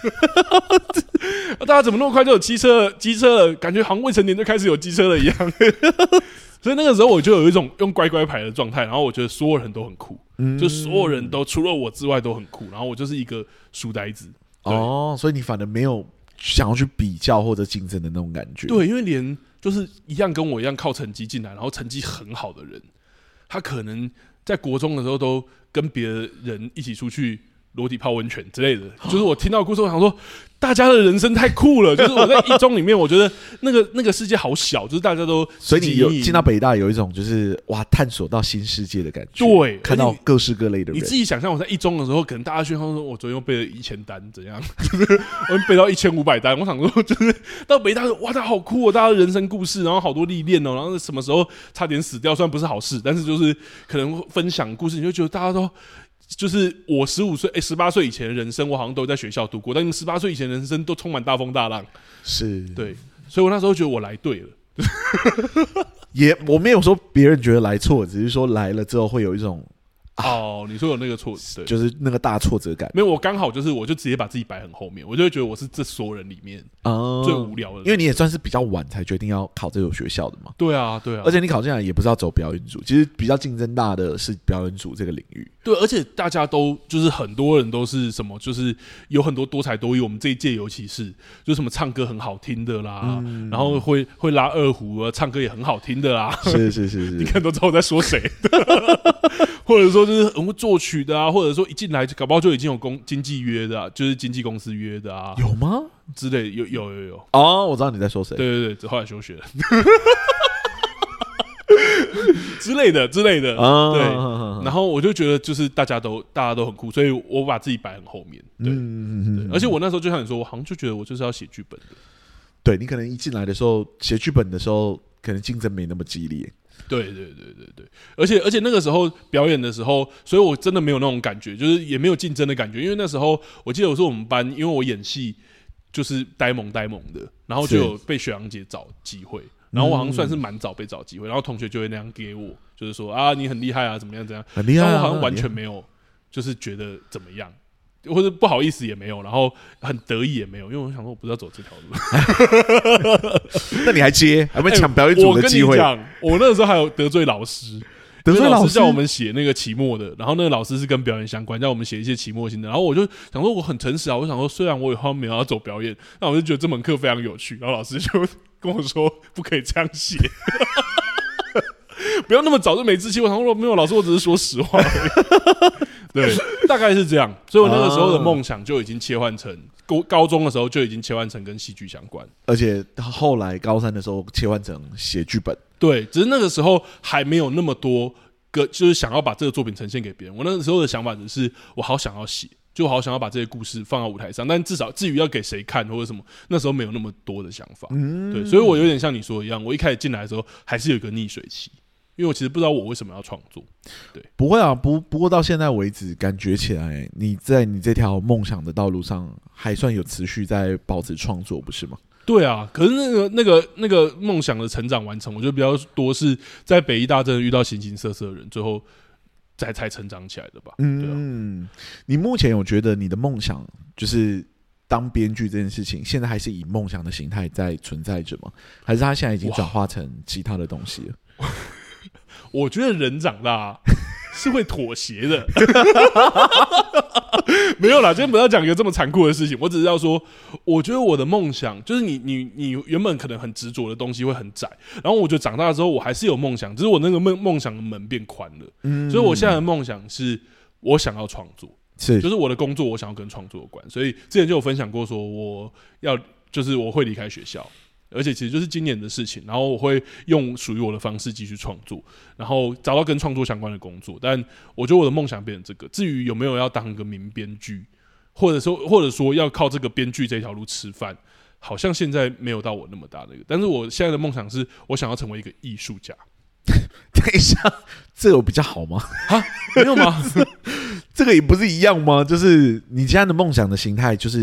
大家怎么那么快就有机车了？感觉好像未成年就开始有机车了一样。所以那个时候我就有一种用乖乖牌的状态，然后我觉得所有人都很酷，就所有人都除了我之外都很酷，然后我就是一个书呆子。 所以你反而没有想要去比较或者竞争的那种感觉。 对，因为连就是一样跟我一样靠成绩进来，然后成绩很好的人，他可能在国中的时候都跟别人一起出去裸体泡温泉之类的。就是我听到故事，我想说，大家的人生太酷了。就是我在一中里面，我觉得那个世界好小，就是大家都， 所以你有进到北大有一种就是哇，探索到新世界的感觉。 对， 看到各式各类的人。 你自己想象，我在一中的时候，可能大家宣称说，我昨天又背了1000单，怎样？我背到1500单。我想说，就是到北大，哇，他好酷哦！大家的人生故事，然后好多历练哦，然后什么时候差点死掉，虽然不是好事，但是就是可能分享故事，你就觉得大家都。就是我18岁以前的人生，我好像都在学校度过，但你18岁以前的人生都充满大风大浪。 是， 对，所以我那时候觉得我来对了。 我没有说别人觉得来错，只是说来了之后会有一种你说有那个挫折， 就是那个大挫折感。 没有，我刚好就是我就直接把自己摆很后面，我就会觉得我是这所有人里面最无聊的人， 因为你也算是比较晚才决定要考这所学校的嘛。 对啊， 而且你考进来也不是要走表演组，其实比较竞争大的是表演组这个领域。 对，而且大家都就是很多人都是什么，就是有很多多才多艺。我们这一届尤其是，就是什么唱歌很好听的啦，然后会拉二胡啊，唱歌也很好听的啦。 是， 你看都知道我在说谁。或者说就是很会作曲的啊，或者说一进来搞不好就已经有经纪约的啊，就是经纪公司约的啊， 有吗？ 之类有我知道你在说谁。 对，后来休学了。之类的，对，然后我就觉得就是大家都很酷，所以我把自己摆很后面，对，而且我那时候就像你说，我好像就觉得我就是要写剧本的， 对你可能一进来的时候写剧本的时候，可能竞争没那么激烈， 对，而且那个时候表演的时候，所以我真的没有那种感觉，就是也没有竞争的感觉，因为那时候我记得我是我们班，因为我演戏就是呆萌的，然后就有被学长姐找机会。然后我好像算是蛮早被找机会，然后同学就会那样给我，就是说啊你很厉害啊，怎么样， 很厉害但我好像完全没有，就是觉得怎么样，或者不好意思也没有，然后很得意也没有，因为我想说我不是要走这条路。 那你还接，还没抢表演组的机会？ 我跟你讲，我那个时候还有得罪老师。老师叫我们写那个期末的，然后那个老师是跟表演相关，叫我们写一些期末性的。然后我就想说，我很诚实啊，我想说，虽然我以后没有要走表演，那我就觉得这门课非常有趣。然后老师就跟我说，不可以这样写，不要那么早就没志气。我想说，没有老师，我只是说实话而已。对，大概是这样。所以我那个时候的梦想就已经切换成高中的时候就已经切换成跟戏剧相关， 而且后来高3的时候切换成写剧本。 对，只是那个时候还没有那么多就是想要把这个作品呈现给别人。我那个时候的想法只是，我好想要写，就我好想要把这些故事放到舞台上，但至于要给谁看或者什么，那时候没有那么多的想法。对，所以我有点像你说的一样，我一开始进来的时候还是有一个溺水期，因为我其实不知道我为什么要创作。对， 不会啊，不过到现在为止，感觉起来你在你这条梦想的道路上还算有持续在保持创作，不是吗？ 对啊，可是那个梦想的成长完成，我觉得比较多是在北艺大真的遇到形形色色的人，最后才成长起来的吧。 你目前有觉得你的梦想就是当编剧这件事情，现在还是以梦想的形态在存在着吗？还是它现在已经转化成其他的东西了？ 我觉得人长大是会妥协的。没有啦，今天不要讲一个这么残酷的事情，我只是要说，我觉得我的梦想就是你原本可能很执着的东西会很窄，然后我觉得长大之后我还是有梦想，只是我那个梦想的门变宽了。所以我现在的梦想是我想要创作，就是我的工作我想要跟创作有关，所以之前就有分享过说我会离开学校。而且其实就是今年的事情，然后我会用属于我的方式继续创作，然后找到跟创作相关的工作。但我觉得我的梦想变成这个，至于有没有要当一个名编剧，或者说要靠这个编剧这条路吃饭，好像现在没有到我那么大的一个。但是我现在的梦想是我想要成为一个艺术家。 等一下，这有比较好吗？ 啊，没有吗？ 这个也不是一样吗？就是你现在的梦想的形态，就是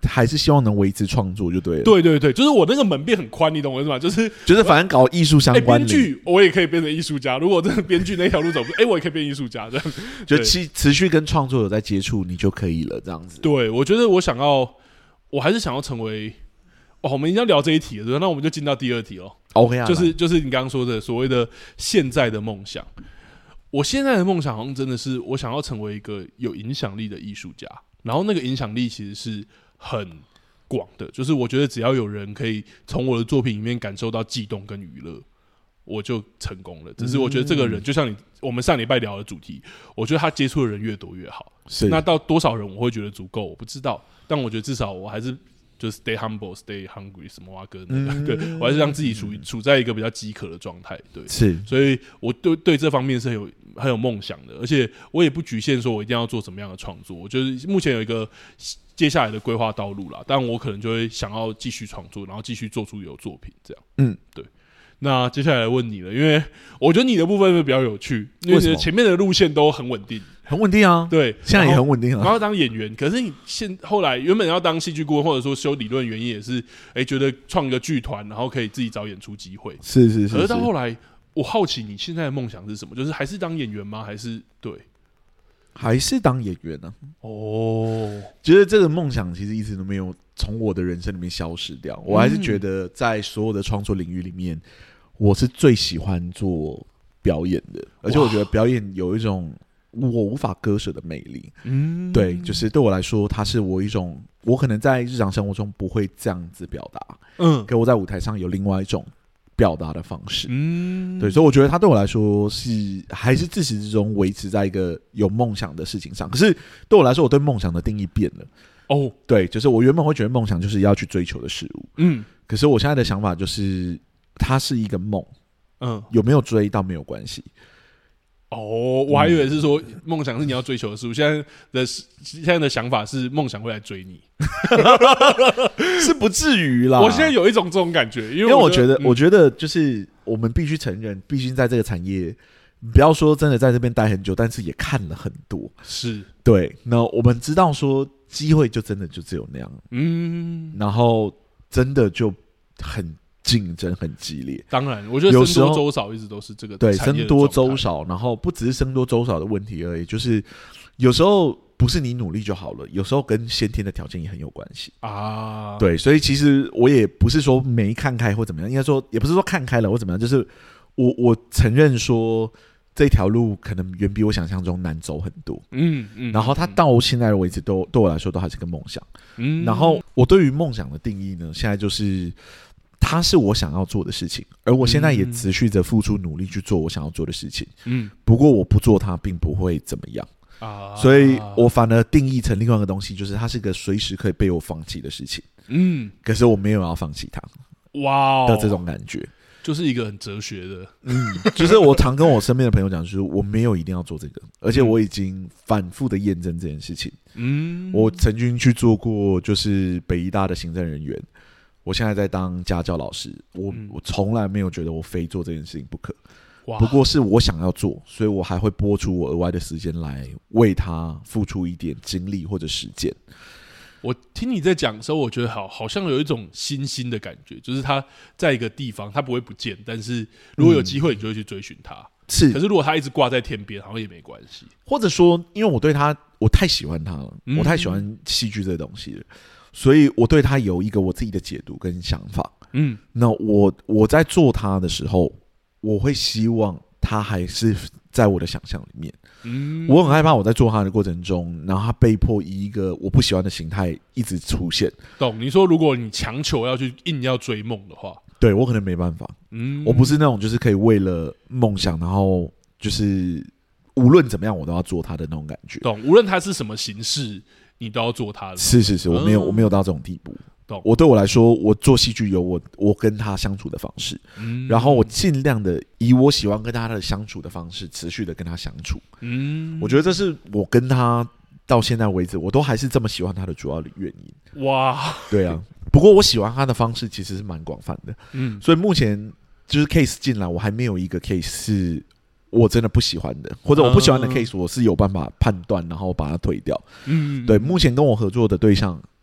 还是希望能维持创作就对了。 对对对，就是我那个门变很宽，你懂我意思吗？就是反正搞艺术相关的。 编剧我也可以变成艺术家，如果真的编剧那条路走不，我也可以变艺术家，这样就持续跟创作有在接触，你就可以了，这样子。 对，我觉得我还是想要成为。我们一定要聊这一题了，对吧？那我们就进到第二题了。 OK 啊， 就是你刚刚说的所谓的现在的梦想。我现在的梦想好像真的是我想要成为一个有影响力的艺术家，然后那个影响力其实是很广的，就是我觉得只要有人可以从我的作品里面感受到悸动跟娱乐，我就成功了。只是我觉得这个人就像我们上礼拜聊的主题，我觉得他接触的人越多越好。那到多少人我会觉得足够，我不知道，但我觉得至少我还是。就是 stay humble, stay hungry 什么哇哥，对我还是让自己处在一个比较饥渴的状态，对， 是， 所以我对这方面是很有梦想的，而且我也不局限说我一定要做什么样的创作，我觉得目前有一个接下来的规划道路啦，但我可能就会想要继续创作，然后继续做出有作品这样，对。那接下来问你了，因为我觉得你的部分会比较有趣，因为你的前面的路线都很稳定。 很稳定啊， 对， 现在也很稳定啊。 然后当演员，可是你后来原本要当戏剧顾问，或者说修理论，原因也是，觉得创一个剧团，然后可以自己找演出机会。 是。 可是到后来，我好奇你现在的梦想是什么？就是还是当演员吗？还是对？ 还是当演员呢？觉得这个梦想其实一直都没有从我的人生里面消失掉。我还是觉得在所有的创作领域里面，我是最喜欢做表演的，而且我觉得表演有一种。我无法割舍的魅力，对，就是对我来说，它是我一种，我可能在日常生活中不会这样子表达，可我在舞台上有另外一种表达的方式，对，所以我觉得它对我来说还是自始至终维持在一个有梦想的事情上。可是对我来说，我对梦想的定义变了，对，就是我原本会觉得梦想就是要去追求的事物，可是我现在的想法就是，它是一个梦，有没有追倒没有关系。 我还以为是说梦想是你要追求的事物，现在的想法是梦想会来追你， 是不至于啦。 我现在有一种这种感觉，因为我觉得就是我们必须承认，毕竟在这个产业，不要说真的在这边待很久，但是也看了很多， 是对。那我们知道说机会就真的就只有那样，然后真的就很。竞争很激烈， 当然，我觉得僧多粥少一直都是这个对僧多粥少，然后不只是僧多粥少的问题而已，就是有时候不是你努力就好了，有时候跟先天的条件也很有关系啊。对，所以其实我也不是说没看开或怎么样，应该说也不是说看开了或怎么样，就是我承认说这条路可能远比我想象中难走很多，然后它到现在为止对我来说都还是个梦想，然后我对于梦想的定义呢，现在就是。它是我想要做的事情，而我现在也持续着付出努力去做我想要做的事情。不过我不做它，并不会怎么样啊，所以我反而定义成另外一个东西，就是它是个随时可以被我放弃的事情。可是我没有要放弃它，的这种感觉， 就是一个很哲学的。 就是我常跟我身边的朋友讲，就是我没有一定要做这个，而且我已经反复的验证这件事情。我曾经去做过，就是北医大的行政人员。我现在在当家教老师，我从来没有觉得我非做这件事情不可，不过是我想要做，所以我还会拨出我额外的时间来为他付出一点精力或者时间。 我听你在讲的时候，我觉得好像有一种新的感觉，就是他在一个地方，他不会不见，但是如果有机会，你就会去追寻他。可是如果他一直挂在天边，好像也没关系。 或者说，因为我对他，我太喜欢他了，我太喜欢戏剧这个东西了。所以我对他有一个我自己的解读跟想法，那我在做他的时候，我会希望他还是在我的想象里面，我很害怕我在做他的过程中，然后他被迫以一个我不喜欢的形态一直出现。 懂？你说如果你强求要去硬要追梦的话， 对我可能没办法，我不是那种就是可以为了梦想，然后就是无论怎么样我都要做他的那种感觉。 懂？无论他是什么形式。你都要做他的， 是，我没有到这种地步。我对我来说，我做戏剧有我跟他相处的方式，然后我尽量的以我喜欢跟他的相处的方式，持续的跟他相处。我觉得这是我跟他到现在为止，我都还是这么喜欢他的主要的原因。哇，对啊。不过我喜欢他的方式其实是蛮广泛的，所以目前就是 case 进来，我还没有一个 case 是。我真的不喜欢的，或者我不喜欢的 case， 我是有办法判断，然后把它推掉。对，目前跟我合作的对象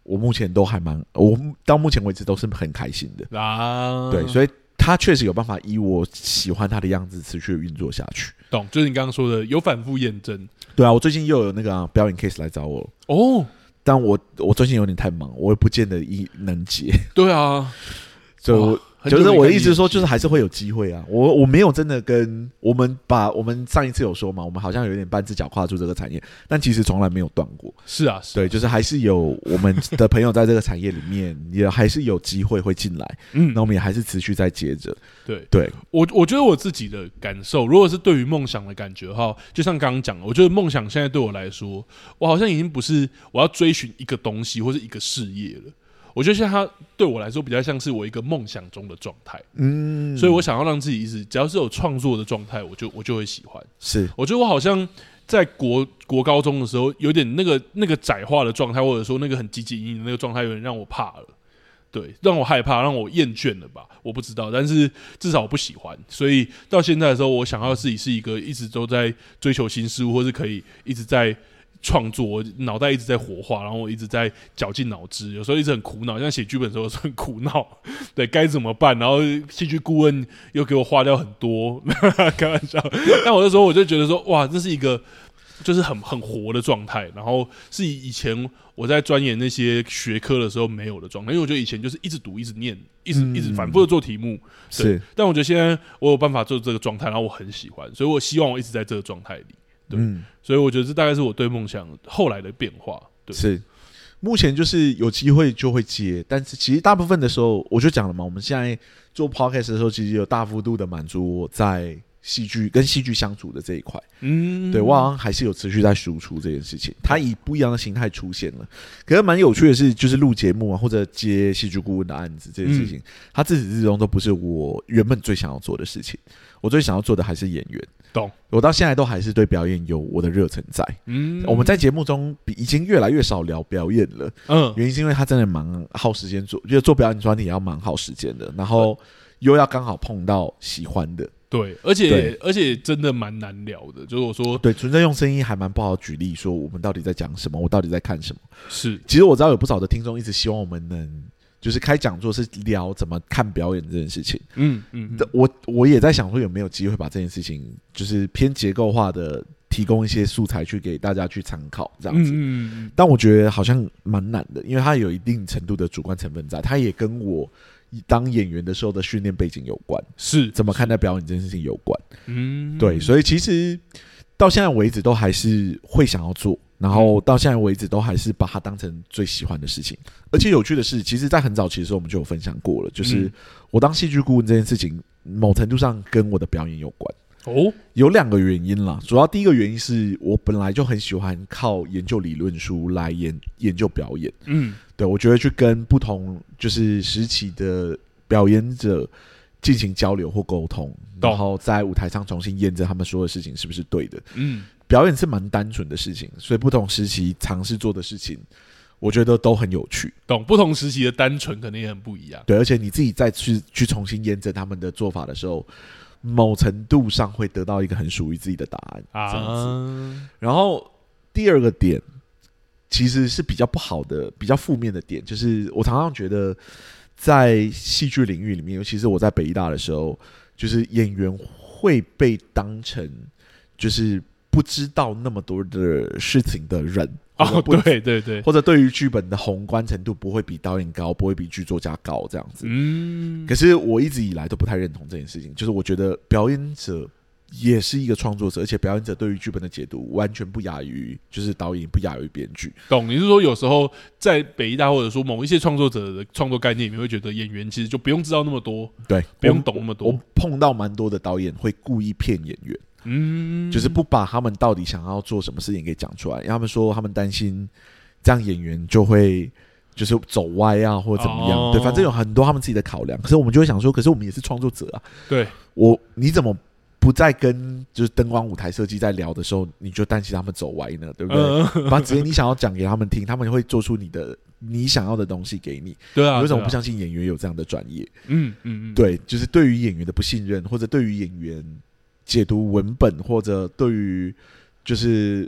我目前都我到目前为止都是很开心的啊。对，所以他确实有办法以我喜欢他的样子持续运作下去。 懂，就是你刚刚说的有反复验证。 对啊，我最近又有那个表演 case 来找我哦，但我最近有点太忙，我也不见得能接。 对啊， 就就是我的意思说，就是还是会有机会啊。我没有真的跟我们上一次有说嘛，我们好像有点半只脚跨出这个产业，但其实从来没有断过。 是啊， 对，就是还是有我们的朋友在这个产业里面，也还是有机会会进来。那我们也还是持续在接着。对， 我觉得我自己的感受，如果是对于梦想的感觉的话，就像刚刚讲的，我觉得梦想现在对我来说，我好像已经不是我要追寻一个东西或是一个事业了。我觉得现在它对我来说比较像是我一个梦想中的状态，所以我想要让自己只要是有创作的状态，我就会喜欢。 是， 我觉得我好像在国高中的时候，有点那个窄化的状态，或者说那个很积极营营的那个状态，有点让我怕了，对，让我害怕，让我厌倦了吧？我不知道，但是至少我不喜欢，所以到现在的时候，我想要自己是一个一直都在追求新事物，或是可以一直在创作，脑袋一直在活化，然后我一直在绞尽脑汁，有时候一直很苦恼，像写剧本的时候很苦恼，对，该怎么办？然后戏剧顾问又给我花掉很多，开玩笑。但我那时候我就觉得说，哇，这是一个就是很活的状态，然后是以前我在钻研那些学科的时候没有的状态，因为我觉得以前就是一直读、一直念、一直反复的做题目，是。但我觉得现在我有办法做这个状态，然后我很喜欢，所以我希望我一直在这个状态里。对，所以我觉得这大概是我对梦想后来的变化。对， 是目前就是有机会就会接，但是其实大部分的时候，我就讲了嘛，我们现在做 podcast 的时候，其实有大幅度的满足我在跟戏剧相处的这一块。对，我好像还是有持续在输出这件事情，它以不一样的形态出现了。可是蛮有趣的是，就是录节目啊，或者接戏剧顾问的案子这件事情，它自始至终都不是我原本最想要做的事情。我最想要做的还是演员。 懂， 我到现在都还是对表演有我的热忱在。我们在节目中已经越来越少聊表演了。原因是因为他真的蛮耗时间做，觉得做表演专题也要蛮耗时间的，然后又要刚好碰到喜欢的。 对，而且真的蛮难聊的，就是我说， 对，纯粹用声音还蛮不好举例，说我们到底在讲什么，我到底在看什么。 是， 其实我知道有不少的听众一直希望我们能。就是开讲座是聊怎么看表演这件事情，我也在想说有没有机会把这件事情就是偏结构化的提供一些素材去给大家去参考这样子，但我觉得好像蛮难的，因为它有一定程度的主观成分在，它也跟我当演员的时候的训练背景有关， 是怎么看待表演这件事情有关，对，所以其实到现在为止都还是会想要做。然后到现在为止都还是把它当成最喜欢的事情，而且有趣的是，其实在很早期的时候我们就有分享过了，就是我当戏剧顾问这件事情，某程度上跟我的表演有关。有2个原因啦，主要第一个原因是我本来就很喜欢靠研究理论书来研究表演，对，我觉得去跟不同就是时期的表演者进行交流或沟通，然后在舞台上重新验证他们说的事情是不是对的。表演是蛮单纯的事情，所以不同时期尝试做的事情，我觉得都很有趣。 懂，不同时期的单纯可能也很不一样。 对，而且你自己再去重新验证他们的做法的时候，某程度上会得到一个很属于自己的答案。这样子。然后第2个点其实是比较不好的、比较负面的点，就是我常常觉得在戏剧领域里面，尤其是我在北艺大的时候，就是演员会被当成就是不知道那么多的事情的人。 对， 或者对于剧本的宏观程度不会比导演高，不会比剧作家高这样子。可是我一直以来都不太认同这件事情，就是我觉得表演者也是一个创作者，而且表演者对于剧本的解读完全不亚于就是导演，不亚于编剧。 懂？你是说有时候在北艺大或者说某一些创作者的创作概念里面，会觉得演员其实就不用知道那么多， 对， 不用懂那么多。 我碰到蛮多的导演会故意骗演员。就是不把他们到底想要做什么事情给讲出来，因为他们说他们担心这样演员就会就是走歪啊，或者怎么样。对，反正有很多他们自己的考量。可是我们就会想说，可是我们也是创作者啊。 对， 你怎么不在跟就是灯光舞台设计在聊的时候，你就担心他们走歪呢？对不对？把直接你想要讲给他们听，他们会做出你想要的东西给你。 对啊， 你为什么不相信演员有这样的专业？对，就是对于演员的不信任，或者对于演员解读文本，或者对于就是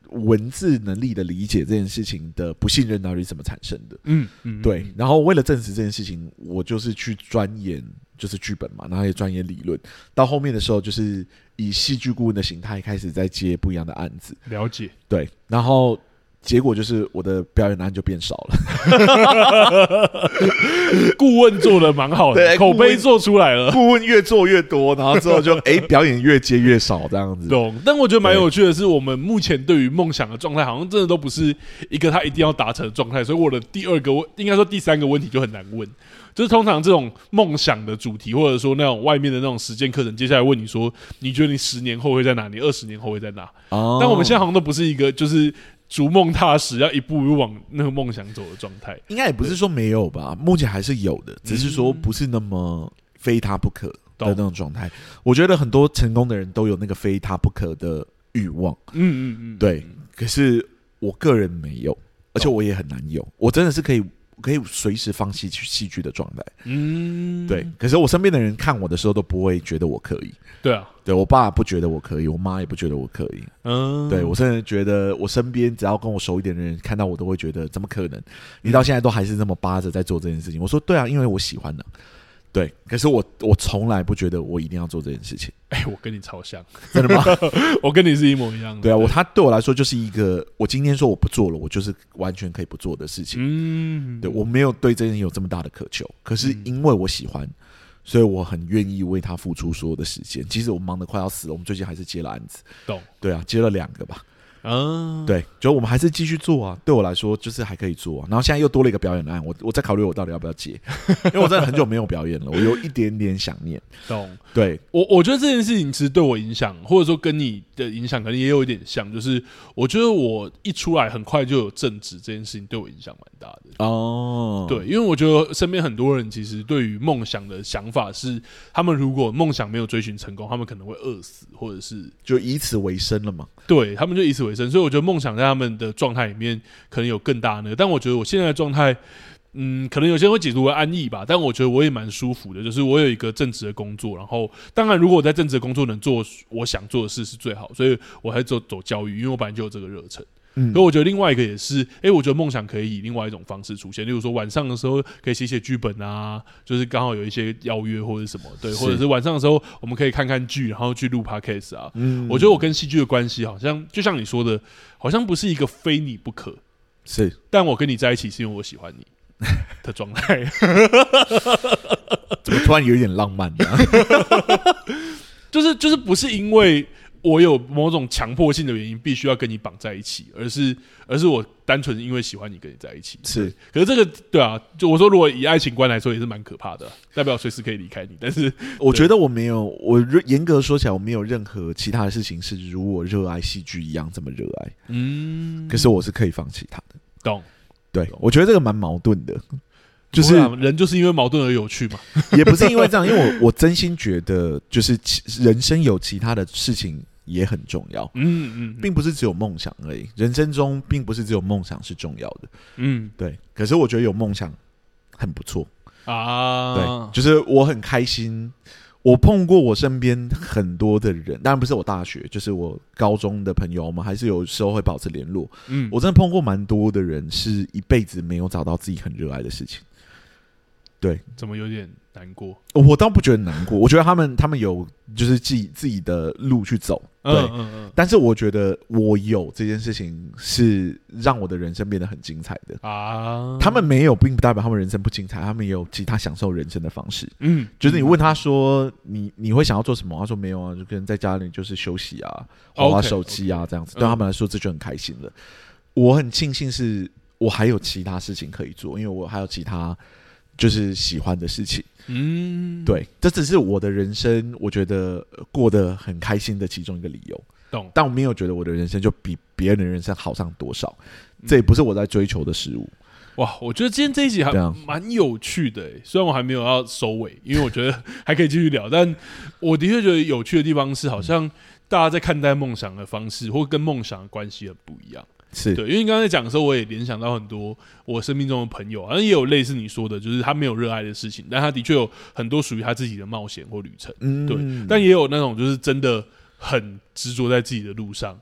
文字能力的理解这件事情的不信任到底是怎么产生的。对。然后为了证实这件事情，我就是去钻研就是剧本嘛，然后也钻研理论。到后面的时候，就是以戏剧顾问的形态开始在接不一样的案子。 了解。 对，然后结果就是我的表演案就变少了。 顾问做的蛮好的，口碑做出来了， 顾问越做越多，然后之后就表演越接越少这样子。 懂。但我觉得蛮有趣的是，我们目前对于梦想的状态，好像真的都不是一个他一定要达成的状态。所以我的第二个，应该说第三个问题就很难问。就是通常这种梦想的主题，或者说那种外面的那种实践课程，接下来问你说，你觉得你10年后会在哪？你20年后会在哪？但我们现在好像都不是一个就是逐梦踏实，要一步一步往那个梦想走的状态。 应该也不是说没有吧，目前还是有的，只是说不是那么非他不可的那种状态。我觉得很多成功的人都有那个非他不可的欲望。对。可是我个人没有，而且我也很难有。我真的是可以随时放弃戏剧的状态。对。可是我身边的人看我的时候都不会觉得我可以。 对啊。 对，我爸不觉得我可以，我妈也不觉得我可以。对，我甚至觉得我身边只要跟我熟一点的人看到我都会觉得怎么可能？你到现在都还是这么巴着在做这件事情。我说对啊，因为我喜欢的。对，可是我从来不觉得我一定要做这件事情。 我跟你超像。 真的吗？ 我跟你是一模一样的。 对啊，他对我来说就是一个，我今天说我不做了，我就是完全可以不做的事情。对，我没有对这件事有这么大的渴求，可是因为我喜欢，所以我很愿意为他付出所有的时间。其实我忙得快要死了，我们最近还是接了案子。 懂。 对啊，接了2个吧。对，就我们还是继续做啊。对我来说，就是还可以做啊。然后现在又多了一个表演案，我在考虑我到底要不要接，因为我真的很久没有表演了，我有一点点想念。 懂。 对， 我觉得这件事情其实对我影响，或者说跟你的影响可能也有一点像，就是我觉得我一出来很快就有正职这件事情对我影响蛮大的。对，因为我觉得身边很多人其实对于梦想的想法是，他们如果梦想没有追寻成功，他们可能会饿死，或者是就以此为生了嘛。 对，他们就以此为生，所以我觉得梦想在他们的状态里面可能有更大的那个，但我觉得我现在的状态，可能有些人会解读为安逸吧，但我觉得我也蛮舒服的，就是我有一个正职的工作，然后当然如果我在正职的工作能做我想做的事是最好，所以我还走教育，因为我本来就有这个热忱。所以我觉得另外一个也是，我觉得梦想可以以另外一种方式出现，例如说晚上的时候可以写剧本啊，就是刚好有一些邀约或者什么，对，或者是晚上的时候我们可以看看剧，然后去录 podcast 啊。我觉得我跟戏剧的关系好像就像你说的，好像不是一个非你不可， 是， 但我跟你在一起是因为我喜欢你的状态。 怎么突然有一点浪漫呢？ 就是不是因为我有某种强迫性的原因必须要跟你绑在一起，而是我单纯因为喜欢你跟你在一起。 是， 可是这个对啊，就我说如果以爱情观来说也是蛮可怕的，代表随时可以离开你。但是我觉得我没有，我严格说起来我没有任何其他的事情是如我热爱戏剧一样这么热爱。可是我是可以放弃它的。 懂。 对，我觉得这个蛮矛盾的。就是人就是因为矛盾而有趣嘛， 也不是因为这样，因为我真心觉得，就是人生有其他的事情也很重要。并不是只有梦想而已，人生中并不是只有梦想是重要的。对。可是我觉得有梦想很不错啊。对，就是我很开心。我碰过我身边很多的人，当然不是我大学，就是我高中的朋友，我们还是有时候会保持联络。我真的碰过蛮多的人，是一辈子没有找到自己很热爱的事情。对， 怎么有点难过？ 我倒不觉得难过，我觉得他们有就是自己的路去走。对，但是我觉得我有这件事情是让我的人生变得很精彩的啊。他们没有，并不代表他们人生不精彩，他们也有其他享受人生的方式。就是你问他说你会想要做什么？他说没有啊，就可能在家里就是休息啊，滑手机啊这样子。对他们来说这就很开心了。我很庆幸是我还有其他事情可以做，因为我还有其他就是喜欢的事情。对，这只是我的人生我觉得过得很开心的其中一个理由。懂。但我没有觉得我的人生就比别人的人生好上多少，这也不是我在追求的事物。 哇，我觉得今天这一集还蛮有趣的虽然我还没有要收尾，因为我觉得还可以继续聊，但我的确觉得有趣的地方是，好像大家在看待梦想的方式或跟梦想的关系很不一样。 是对，因为你刚才讲的时候，我也联想到很多我生命中的朋友，好像也有类似你说的，就是他没有热爱的事情，但他的确有很多属于他自己的冒险或旅程。对，但也有那种就是真的很执着在自己的路上，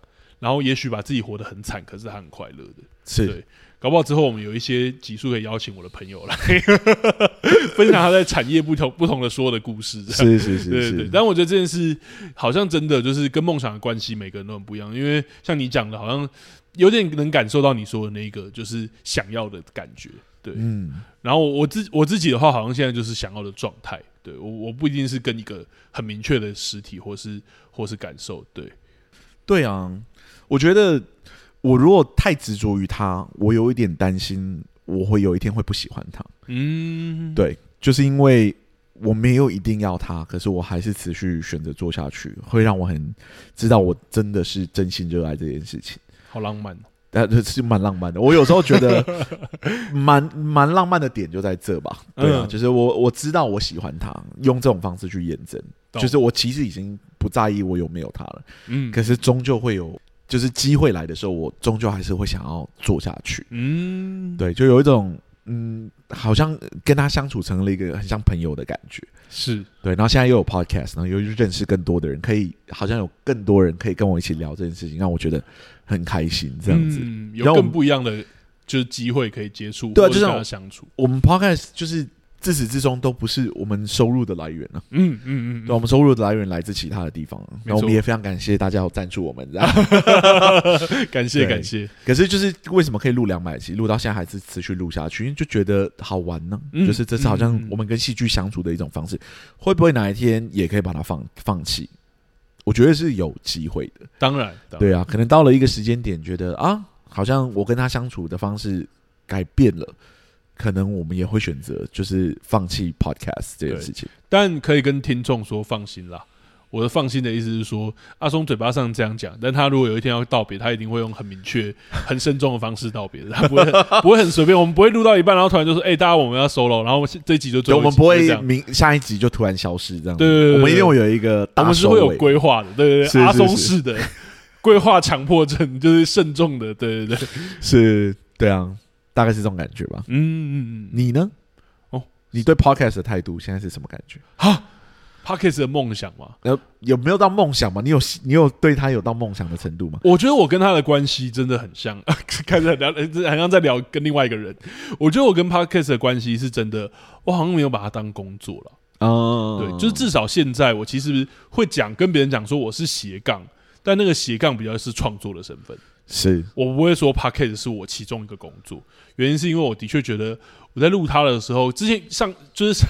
然后也许把自己活得很惨，可是他很快乐的。 是， 对，搞不好之后我们有一些集数可以邀请我的朋友来分享他在产业不同的所有的故事。 是是是， 对对。但我觉得这件事好像真的就是跟梦想的关系，每个人都很不一样。因为像你讲的，好像有点能感受到你说的那个就是想要的感觉。对，然后我自己的话，好像现在就是想要的状态。对，我不一定是跟一个很明确的实体或是感受。对， 对啊，我觉得我如果太执着于他，我有一点担心，我会有一天会不喜欢他。对，就是因为我没有一定要他，可是我还是持续选择做下去，会让我很知道我真的是真心热爱这件事情。 好浪漫。 是蛮浪漫的。我有时候觉得蛮浪漫的点就在这吧。对啊，就是我知道我喜欢他，用这种方式去验证，就是我其实已经不在意我有没有他了。可是终究会有，就是机会来的时候，我终究还是会想要做下去。对，就有一种好像跟他相处成了一个很像朋友的感觉。 是， 对，然后现在又有 podcast， 然后又认识更多的人，好像有更多人可以跟我一起聊这件事情，让我觉得很开心。这样子， 有更不一样的就是机会可以接触， 对啊，就是跟他相处。 我们 podcast 就是自始至终都不是我们收入的来源啊。对，我们收入的来源来自其他的地方。然后我们也非常感谢大家有赞助我们，这样感谢。 可是就是为什么可以录200集，录到现在还是持续录下去，因为就觉得好玩呢。就是这是好像我们跟戏剧相处的一种方式，会不会哪一天也可以把它放弃？我觉得是有机会的。 当然， 对啊，可能到了一个时间点，觉得啊，好像我跟他相处的方式改变了。可能我们也会选择就是放弃 podcast 这件事情， 但可以跟听众说放心啦。我的放心的意思是说，阿松嘴巴上这样讲，但他如果有一天要道别，他一定会用很明确、很慎重的方式道别的，他不会很随便。我们不会录到一半，然后突然就说：“大家我们要收了。”然后这一集就最后一集， 我们不会下一集就突然消失这样。 对， 我们一定会有一个大收尾， 我们是会有规划的。对，阿松式的规划强迫症，就是慎重的。对， 是，对啊。大概是这种感觉吧。你呢？你对 podcast 的态度现在是什么感觉 ？podcast 的梦想吗？ 有没有到梦想吗？你有对他有到梦想的程度吗？ 我觉得我跟他的关系真的很像，开始聊，好像在聊跟另外一个人。我觉得我跟 podcast 的关系是真的，我好像没有把它当工作了。对，就是至少现在我其实会跟别人讲说我是斜杠，但那个斜杠比较是创作的身份。 是我不会说 podcast 是我其中一个工作，原因是因为我的确觉得我在录它的时候，之前就是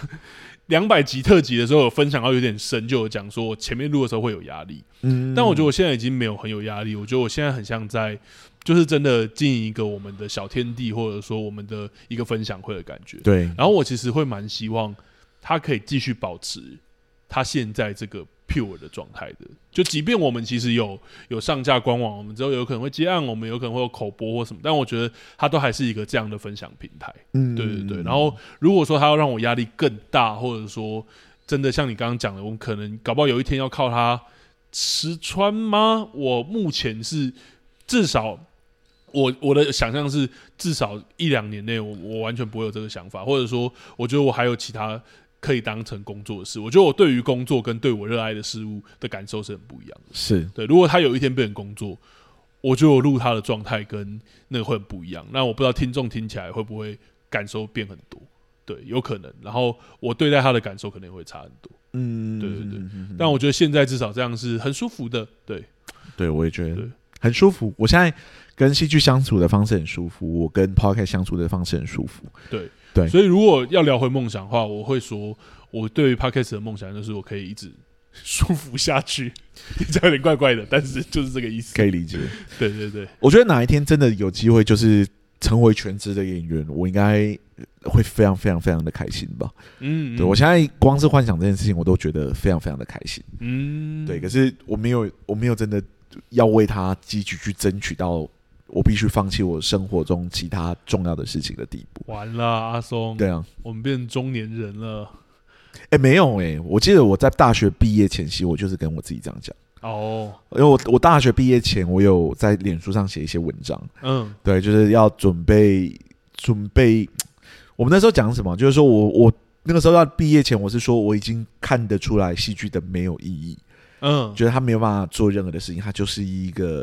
200集特辑的时候有分享到有点深，就有讲说我前面录的时候会有压力，但我觉得我现在已经没有很有压力，我觉得我现在很像在就是真的经营一个我们的小天地，或者说我们的一个分享会的感觉。 对， 然后我其实会蛮希望他可以继续保持他现在这个pure 的状态的，就即便我们其实有上架官网，我们之后有可能会接案，我们有可能会有口播或什么，但我觉得它都还是一个这样的分享平台。对。然后如果说他要让我压力更大，或者说真的像你刚刚讲的，我们可能搞不好有一天要靠它吃穿吗？我目前是至少我的想象是至少1-2年内我完全不会有这个想法，或者说我觉得我还有其他可以当成工作的事。我觉得我对于工作跟对我热爱的事物的感受是很不一样的。 是对，如果他有一天变成工作，我觉得我录他的状态跟那个会很不一样。那我不知道听众听起来会不会感受变很多？对，有可能。然后我对待他的感受可能也会差很多。对。但我觉得现在至少这样是很舒服的。对， 我也觉得很舒服。我现在跟戏剧相处的方式很舒服，我跟 podcast 相处的方式很舒服。 对，所以如果要聊回梦想的话，我会说，我对于 podcast 的梦想就是我可以一直舒服下去。这样有点怪怪的，但是就是这个意思， 可以理解。 对， 我觉得哪一天真的有机会，就是成为全职的演员，我应该会非常非常非常的开心吧。对，我现在光是幻想这件事情，我都觉得非常非常的开心。对，可是我没有真的要为他积极去争取到我必须放弃我生活中其他重要的事情的地步。 完了，阿松。 对啊， 我们变中年人了。 没有我记得我在大学毕业前夕，我就是跟我自己这样讲。因为我大学毕业前，我有在脸书上写一些文章。对，就是要准备。我们那时候讲什么？就是说我那个时候要毕业前，我是说我已经看得出来戏剧的没有意义。觉得他没有办法做任何的事情，他就是一个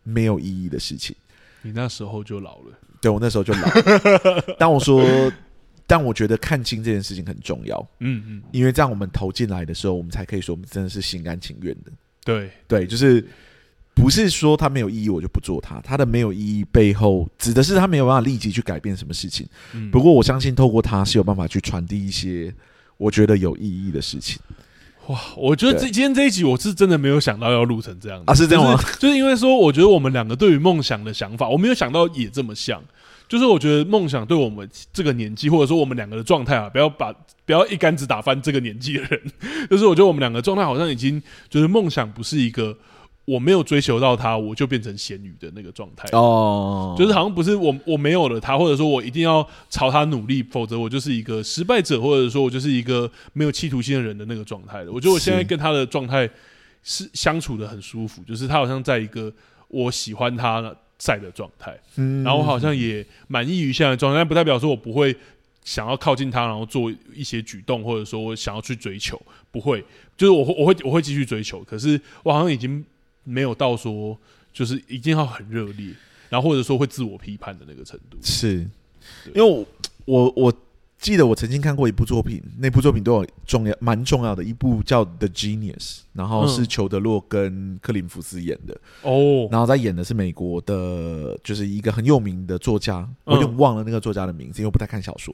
没有意义的事情。 你那时候就老了。 对，我那时候就老了。但我觉得看清这件事情很重要。因为这样我们投进来的时候，我们才可以说我们真的是心甘情愿的。对，就是不是说它没有意义我就不做它，它的没有意义背后指的是它没有办法立即去改变什么事情。不过我相信透过它是有办法去传递一些我觉得有意义的事情。 哇，我觉得今天这一集我是真的没有想到要录成这样是这样吗？ 就是因为说，我觉得我们两个对于梦想的想法，我没有想到也这么像。就是我觉得梦想对我们这个年纪，或者说我们两个的状态啊，不要一竿子打翻这个年纪的人。就是我觉得我们两个状态好像已经觉得梦想不是一个我没有追求到它，我就变成咸鱼的那个状态。就是好像不是我没有了它，或者说我一定要朝它努力，否则我就是一个失败者，或者说我就是一个没有企图心的人的那个状态了。我觉得我现在跟他的状态是相处的很舒服，就是他好像在一个我喜欢他在的状态，然后我好像也满意于现在的状态，但不代表说我不会想要靠近他，然后做一些举动，或者说我想要去追求，不会，就是我会继续追求，可是我好像已经没有到说就是一定要很热烈，然后或者说会自我批判的那个程度。 是因为我记得我曾经看过一部作品，那部作品对我蛮重要的一部叫《The Genius》，然后是裘德洛跟克林福斯演的。然后在演的是美国的，就是一个很有名的作家，我有点忘了那个作家的名字，因为我不太看小说。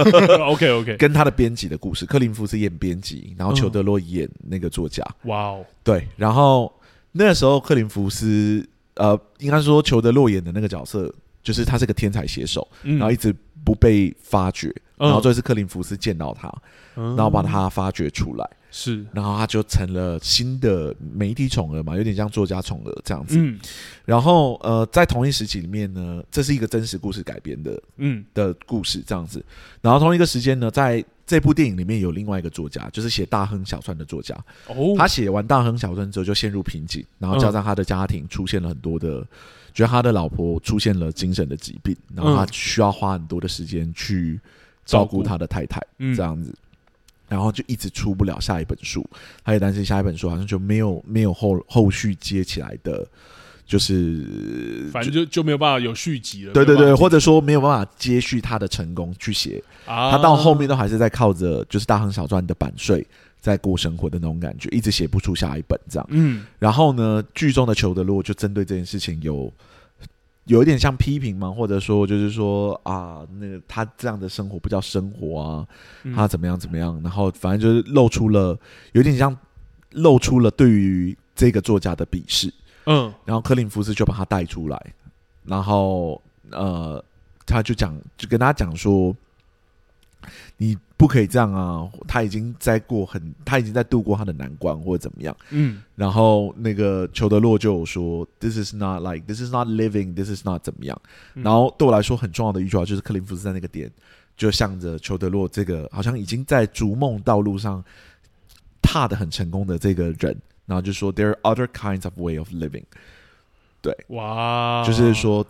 OK， 跟他的编辑的故事，克林福斯演编辑，然后裘德洛演那个作家。 哇哦， 对，然后那时候克林福斯，应该说裘德洛演的那个角色，就是他是个天才写手，然后一直不被发掘。然后这次克林福斯见到他，然后把他发掘出来，然后他就成了新的媒体宠儿嘛，有点像作家宠儿这样子。然后在同一时期里面呢，这是一个真实故事改编的故事这样子。然后同一个时间呢，在这部电影里面有另外一个作家，就是写大亨小传的作家。他写完大亨小传之后就陷入瓶颈，然后加上他的家庭出现了很多的，觉得他的老婆出现了精神的疾病，然后他需要花很多的时间去照顾他的太太，这样子，然后就一直出不了下一本书，他也担心下一本书好像就没有后续接起来的，就是反正就没有办法有续集了。 对，或者说没有办法接续他的成功去写，他到后面都还是在靠着就是大亨小传的版税在过生活的那种感觉，一直写不出下一本这样。然后呢，剧中的裘德洛就针对这件事情有一点像批评嘛，或者说就是说那个他这样的生活不叫生活啊，他怎么样，然后反正就是有点像露出了对于这个作家的鄙视。然后克林福斯就把他带出来，然后他就跟他讲说，你不可以这样啊！他已经在度过他的难关或者怎么样。然后那个裘德洛就有说 ，This is not living, this is not 怎么样。然后对我来说很重要的一句话就是克林福斯在那个点就向着裘德洛这个好像已经在逐梦道路上踏得很成功的这个人，然后就说 There are other kinds of way of living。对， 哇， 就是说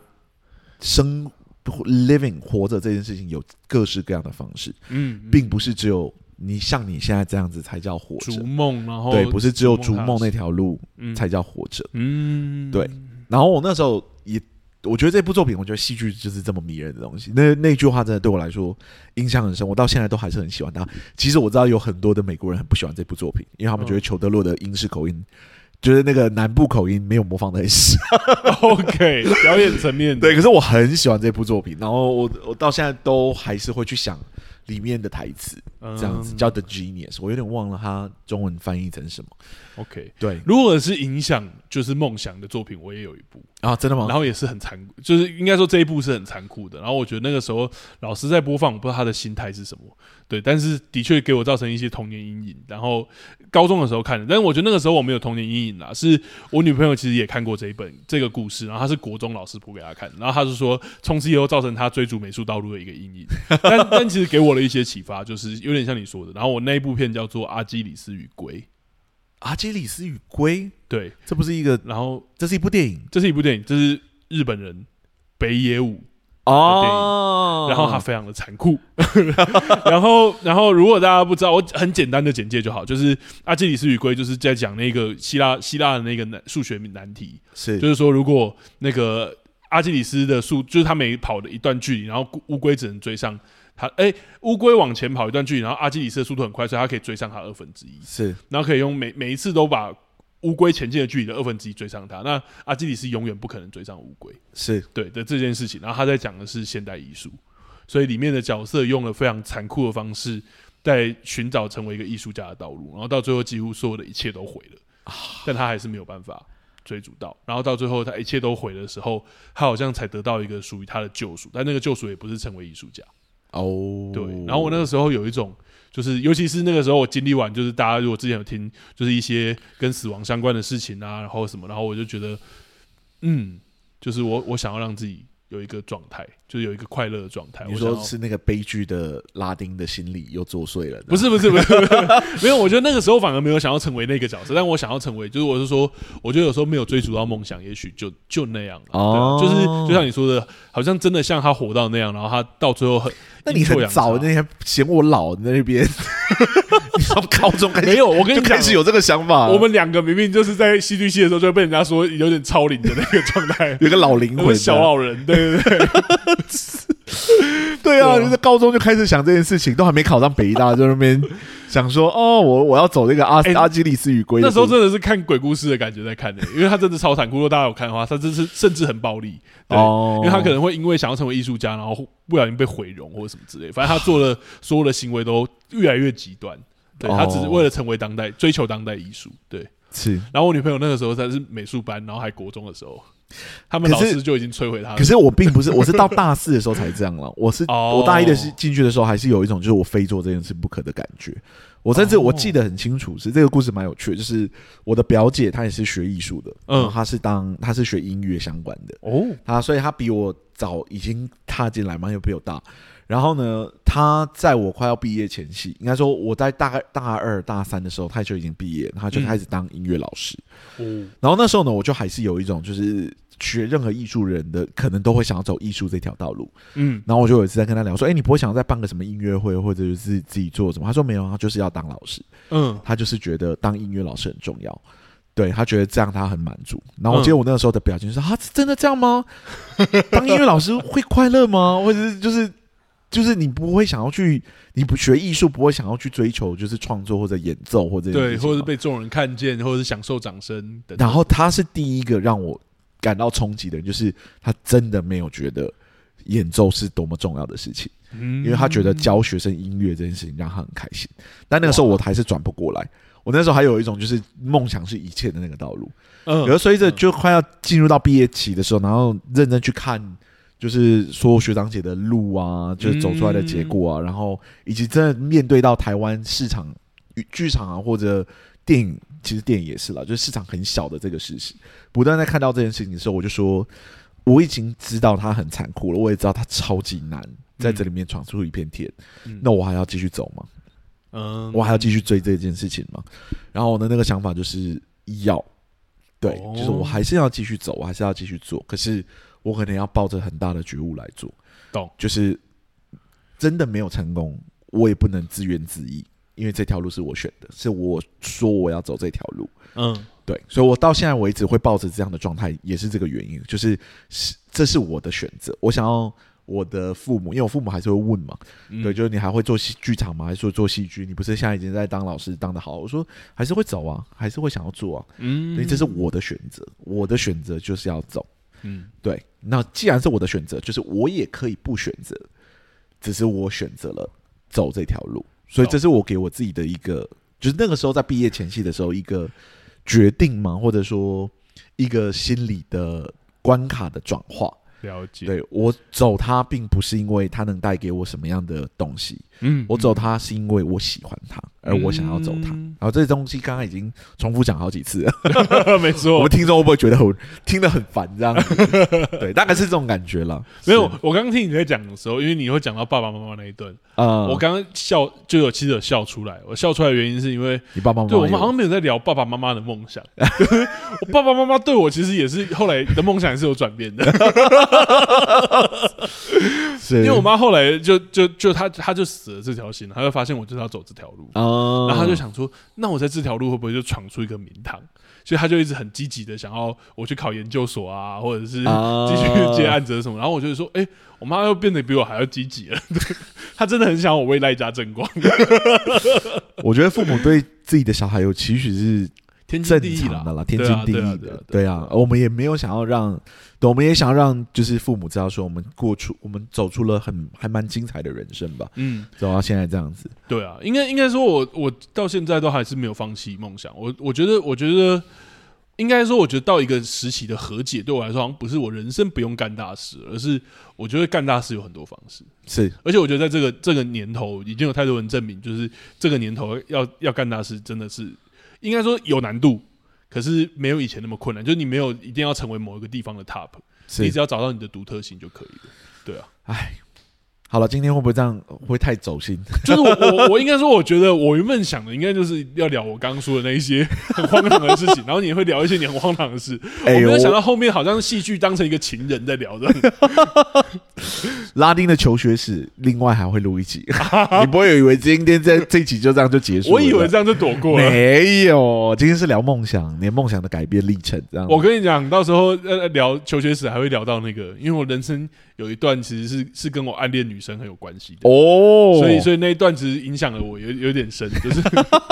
living 活着这件事情有各式各样的方式，并不是只有你像你现在这样子才叫活着， 逐梦，然后对，不是只有逐梦那条路才叫活着，对。然后我那时候我觉得这部作品，我觉得戏剧就是这么迷人的东西。那句话真的对我来说印象很深，我到现在都还是很喜欢它。其实我知道有很多的美国人很不喜欢这部作品，因为他们觉得裘德洛的英式口音。就是那个南部口音没有模仿得很实 OK， 表演层面对，可是我很喜欢这部作品，然后我到现在都还是会去想里面的台词，这样子叫 The Genius， 我有点忘了它中文翻译成什么。 OK， 对， 如果是影响就是梦想的作品，我也有一部啊，真的吗？ 然后也是很残酷，就是应该说这一部是很残酷的。然后我觉得那个时候老师在播放，我不知道他的心态是什么，对，但是的确给我造成一些童年阴影。然后高中的时候看的，但是我觉得那个时候我没有童年阴影啦，是我女朋友其实也看过这个故事，然后她是国中老师播给她看，然后她是说从此以后造成她追逐美术道路的一个阴影。但其实给我了一些启发，就是有点像你说的。然后我那一部片叫做《阿基里斯与龟》。 阿基里斯与龟， 对， 这不是一个， 然后这是一部电影， 这是日本人北野武哦，然后它非常的残酷。然后如果大家不知道，我很简单的简介就好，就是阿基里斯与龟就是在讲那个希腊的那个数学难题，就是说如果那个阿基里斯的就是他每跑的一段距离，然后乌龟只能追上他，乌龟往前跑一段距离，然后阿基里斯的速度很快，所以他可以追上他1/2， 是， 然后可以用每一次都把乌龟前进的距离的1/2追上他。那阿基里斯永远不可能追上乌龟， 是对的这件事情。然后他在讲的是现代艺术，所以里面的角色用了非常残酷的方式，在寻找成为一个艺术家的道路，然后到最后几乎所有的一切都毁了，但他还是没有办法追逐到。然后到最后他一切都毁的时候，他好像才得到一个属于他的救赎，但那个救赎也不是成为艺术家。对。然后我那个时候有一种，就是尤其是那个时候我经历完，就是大家如果之前有听，就是一些跟死亡相关的事情啊，然后什么，然后我就觉得，就是我想要让自己有一个状态，就是有一个快乐的状态。 你说是那个悲剧的拉丁的心理又作祟了？ 不是，没有。我觉得那个时候反而没有想要成为那个角色，但我想要成为，就是我是说，我觉得有时候没有追逐到梦想，也许就那样了。哦，就是就像你说的，好像真的像他活到那样，然后他到最后那你很早那天嫌我老那边，你从高中开始没有？我跟你讲， 开始有这个想法。 我们两个明明就是在戏剧系的时候，就会被人家说有点超龄的那个状态， 有个老灵魂、 小老人，对。 对啊，就是高中就开始想这件事情，都还没考上北医大，就那边想说我要走这个阿基里斯与龟。 那时候真的是看鬼故事的感觉在看的，因为他真的超残酷。如果大家有看的话，他甚至很暴力，对，因为他可能会因为想要成为艺术家，然后不小心被毁容或者什么之类，反正他做的所有的行为都越来越极端。对，他只是为了成为追求当代艺术。对， 是。 然后我女朋友那个时候才是美术班，然后还国中的时候。他们老师就已经摧毁他了。 可是我并不是，我是到大4的时候才这样了。我大1的进去的时候，还是有一种就是我非做这件事不可的感觉。我甚至我记得很清楚，是这个故事蛮有趣的，就是我的表姐她也是学艺术的，她是学音乐相关的所以她比我早已经踏进来嘛，又比我大。然后呢，她在我快要毕业前夕，应该说我在大2、大3的时候，她就已经毕业，她就开始当音乐老师。然后那时候呢，我就还是有一种就是学任何艺术人的可能都会想要走艺术这条道路。然后我就有一次在跟她聊说，你不会想要再办个什么音乐会，或者是自己做什么？她说没有，她就是要当老师。她就是觉得当音乐老师很重要。对，他觉得这样他很满足。然后我记得我那个时候的表情是真的这样吗？当音乐老师会快乐吗？或者是就是你不会想要去，你不学艺术不会想要去追求就是创作或者演奏或者对，或者是被众人看见，或者是享受掌声等等。 然后他是第一个让我感到冲击的人，就是他真的没有觉得演奏是多么重要的事情，因为他觉得教学生音乐这件事情让他很开心。但那个时候我还是转不过来。我那时候还有一种就是梦想是一切的那个道路，有的随着就快要进入到毕业期的时候，然后认真去看，就是说学长姐的路啊，就是走出来的结果啊，然后以及真的面对到台湾市场剧场啊或者电影，其实电影也是啦，就是市场很小的这个事实，不断在看到这件事情的时候，我就说我已经知道它很残酷了，我也知道它超级难，在这里面闯出一片天，那我还要继续走吗？我还要继续追这件事情吗？然后我的那个想法就是对，就是我还是要继续走，我还是要继续做，可是我可能要抱着很大的觉悟来做，就是真的没有成功，我也不能自怨自艾，因为这条路是我选的，是我说我要走这条路，对，所以我到现在为止会抱着这样的状态，也是这个原因，就是这是我的选择，我想要。我的父母，因为我父母还是会问嘛，对，就是你还会做剧场吗？还是说做戏剧？你不是现在已经在当老师当得好？我说还是会走啊，还是会想要做啊，所以这是我的选择，我的选择就是要走，对。那既然是我的选择，就是我也可以不选择，只是我选择了走这条路，所以这是我给我自己的一个，就是那个时候在毕业前夕的时候一个决定嘛，或者说一个心理的关卡的转化。 了解， 对，我走它并不是因为它能带给我什么样的东西，我走它是因为我喜欢它， 而我想要走它。然后这些东西刚刚已经重复讲好几次了， 没错。 我们听众会不会觉得我听得很烦这样子？对，大概是这种感觉啦。 没有，我刚刚听你在讲的时候，因为你会讲到爸爸妈妈那一段，我刚刚笑就其实有笑出来。我笑出来的原因是因为你爸爸妈妈， 对，我们好像没有在聊爸爸妈妈的梦想。我爸爸妈妈对我其实也是后来的梦想也是有转变的。因为我妈后来就她就死了这条心，她就发现我就是要走这条路，然后她就想说，那我在这条路会不会就闯出一个名堂？所以她就一直很积极的想要我去考研究所啊，或者是继续接案子什么。然后我就说，我妈又变得比我还要积极了。她真的很想我为赖家争光。 我觉得父母对自己的小孩有期许是天经地义的啦，天经地义的。对啊，我们也没有想要让，我们也想要让就是父母知道说，我们走出了还蛮精彩的人生吧。走到现在这样子。对啊，应该说我到现在都还是没有放弃梦想。我觉得应该说，我觉得到一个时期的和解，对我来说好像不是我人生不用干大事，而是我觉得干大事有很多方式。 是， 而且我觉得在这个年头，已经有太多人证明，就是这个年头要干大事，真的是应该说有难度，可是没有以前那么困难。就是你没有一定要成为某一个地方的 top， 你只要找到你的独特性就可以了。对啊， 好了，今天会不会这样会太走心？ 就是我应该说，我觉得我原本想的应该就是要聊我刚刚说的那一些很荒唐的事情，然后你会聊一些你很荒唐的事。我没有想到后面好像戏剧当成一个情人在聊的。 拉丁的求学史，另外还会录一集。你不会以为今天这一集就这样就结束了？ 我以为这样就躲过了。 没有，今天是聊梦想，你的梦想的改变历程。这样， 我跟你讲，到时候聊求学史还会聊到那个，因为我人生有一段其实是跟我暗恋女生很有关系的哦，所以那一段其实影响了我有点深，就是。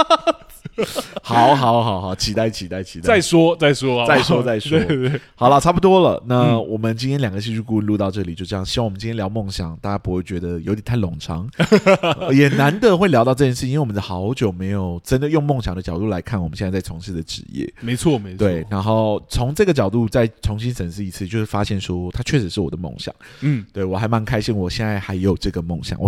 好，期待。 再说。对。 好了，差不多了。那我们今天2个戏剧顾问录到这里就这样。希望我们今天聊梦想，大家不会觉得有点太冗长，也难得会聊到这件事，因为我们好久没有真的用梦想的角度来看我们现在在从事的职业。 没错。 对，然后从这个角度再重新审视一次，就是发现说它确实是我的梦想。对，我还蛮开心，我现在还有这个梦想。我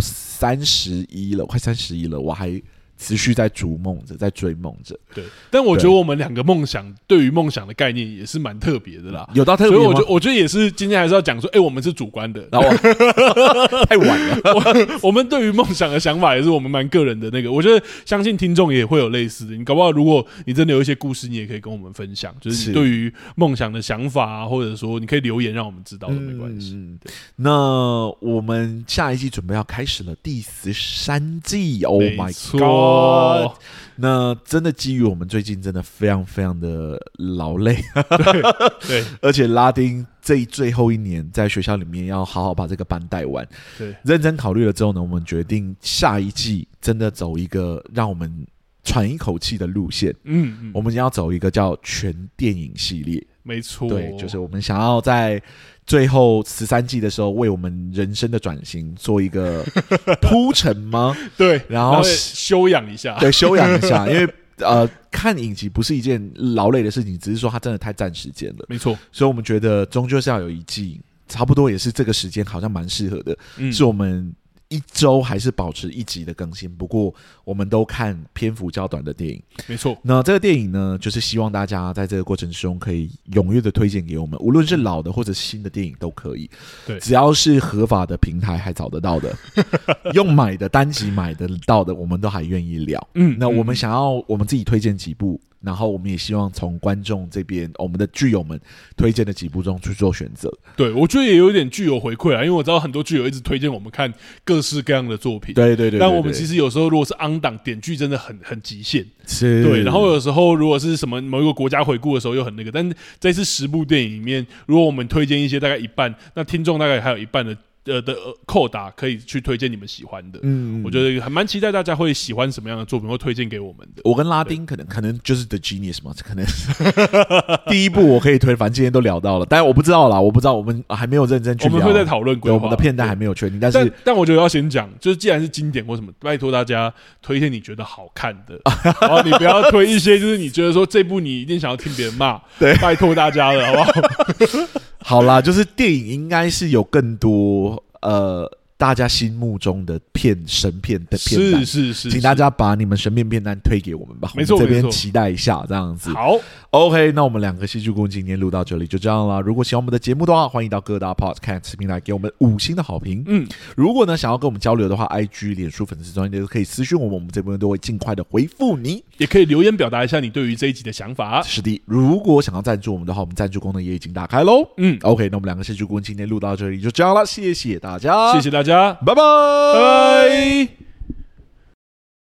31了，快31了，我还持续在逐梦着，在追梦着。 对，但我觉得我们2个梦想对于梦想的概念也是蛮特别的啦。 有到特别吗？ 所以我觉得也是今天还是要讲说，我们是主观的， 然后太晚了。 我们对于梦想的想法也是我们蛮个人的那个。我觉得相信听众也会有类似的。你搞不好如果你真的有一些故事，你也可以跟我们分享，就是你对于梦想的想法啊，或者说你可以留言让我们知道都没关系。 那我们下一季准备要开始了，第13季。Oh my god！那真的基于我们最近真的非常非常的劳累， 对， 而且拉丁最后一年在学校里面要好好把这个班带完， 对， 认真考虑了之后呢，我们决定下一季真的走一个让我们喘一口气的路线，我们要走一个叫全电影系列， 没错， 对，就是我们想要在最后13季的时候，为我们人生的转型做一个铺陈吗？ 对， 然后休养一下， 对，休养一下，因为看影集不是一件劳累的事情，只是说它真的太占时间了， 没错。 所以我们觉得终究是要有一季，差不多也是这个时间，好像蛮适合的，是我们1周还是保持1集的更新，不过我们都看篇幅较短的电影， 没错。 那这个电影呢，就是希望大家在这个过程之中可以踊跃的推荐给我们，无论是老的或者新的电影都可以， 对， 只要是合法的平台还找得到的，用买的单集买得到的，我们都还愿意聊。那我们想要我们自己推荐几部。然后我们也希望从观众这边，我们的剧友们推荐的几部中去做选择。 对，我觉得也有点剧友回馈啊，因为我知道很多剧友一直推荐我们看各式各样的作品。 对。 但我们其实有时候如果是on档点剧，真的很极限。 是。 对，然后有时候如果是什么某一个国家回顾的时候又很那个，但这次10部电影里面，如果我们推荐一些大概一半，那听众大概还有一半的扣打可以去推荐你们喜欢的，我觉得还蛮期待大家会喜欢什么样的作品，会推荐给我们的。 我跟拉丁可能就是 The Genius 嘛，可能第一部我可以推，反正今天都聊到了，但我不知道啦，我们还没有认真去聊， 我们会在讨论规划， 我们的片单还没有确定， 但我觉得要先讲，就是既然是经典或什么，拜托大家推荐你觉得好看的，然后你不要推一些就是你觉得说这部你一定想要听别人骂，对，拜托大家了，好不好？ 好啦，就是电影应该是有更多大家心目中的神片的片单， 是， 请大家把你们神片片单推给我们吧， 没错， 我们这边期待一下这样子。 好 ，OK， 那我们两个戏剧顾问今天录到这里就这样了。如果喜欢我们的节目的话，欢迎到各大 Podcast 平台给我们5星的好评。如果呢想要跟我们交流的话 ，IG、脸书粉丝专页都可以私讯我们这边都会尽快的回复你， 也可以留言表达一下你对于这一集的想法。 是的，如果想要赞助我们的话，我们赞助功能也已经打开喽。OK， 那我们两个戏剧顾问今天录到这里就这样了，谢谢大家， 谢谢大家， 拜拜。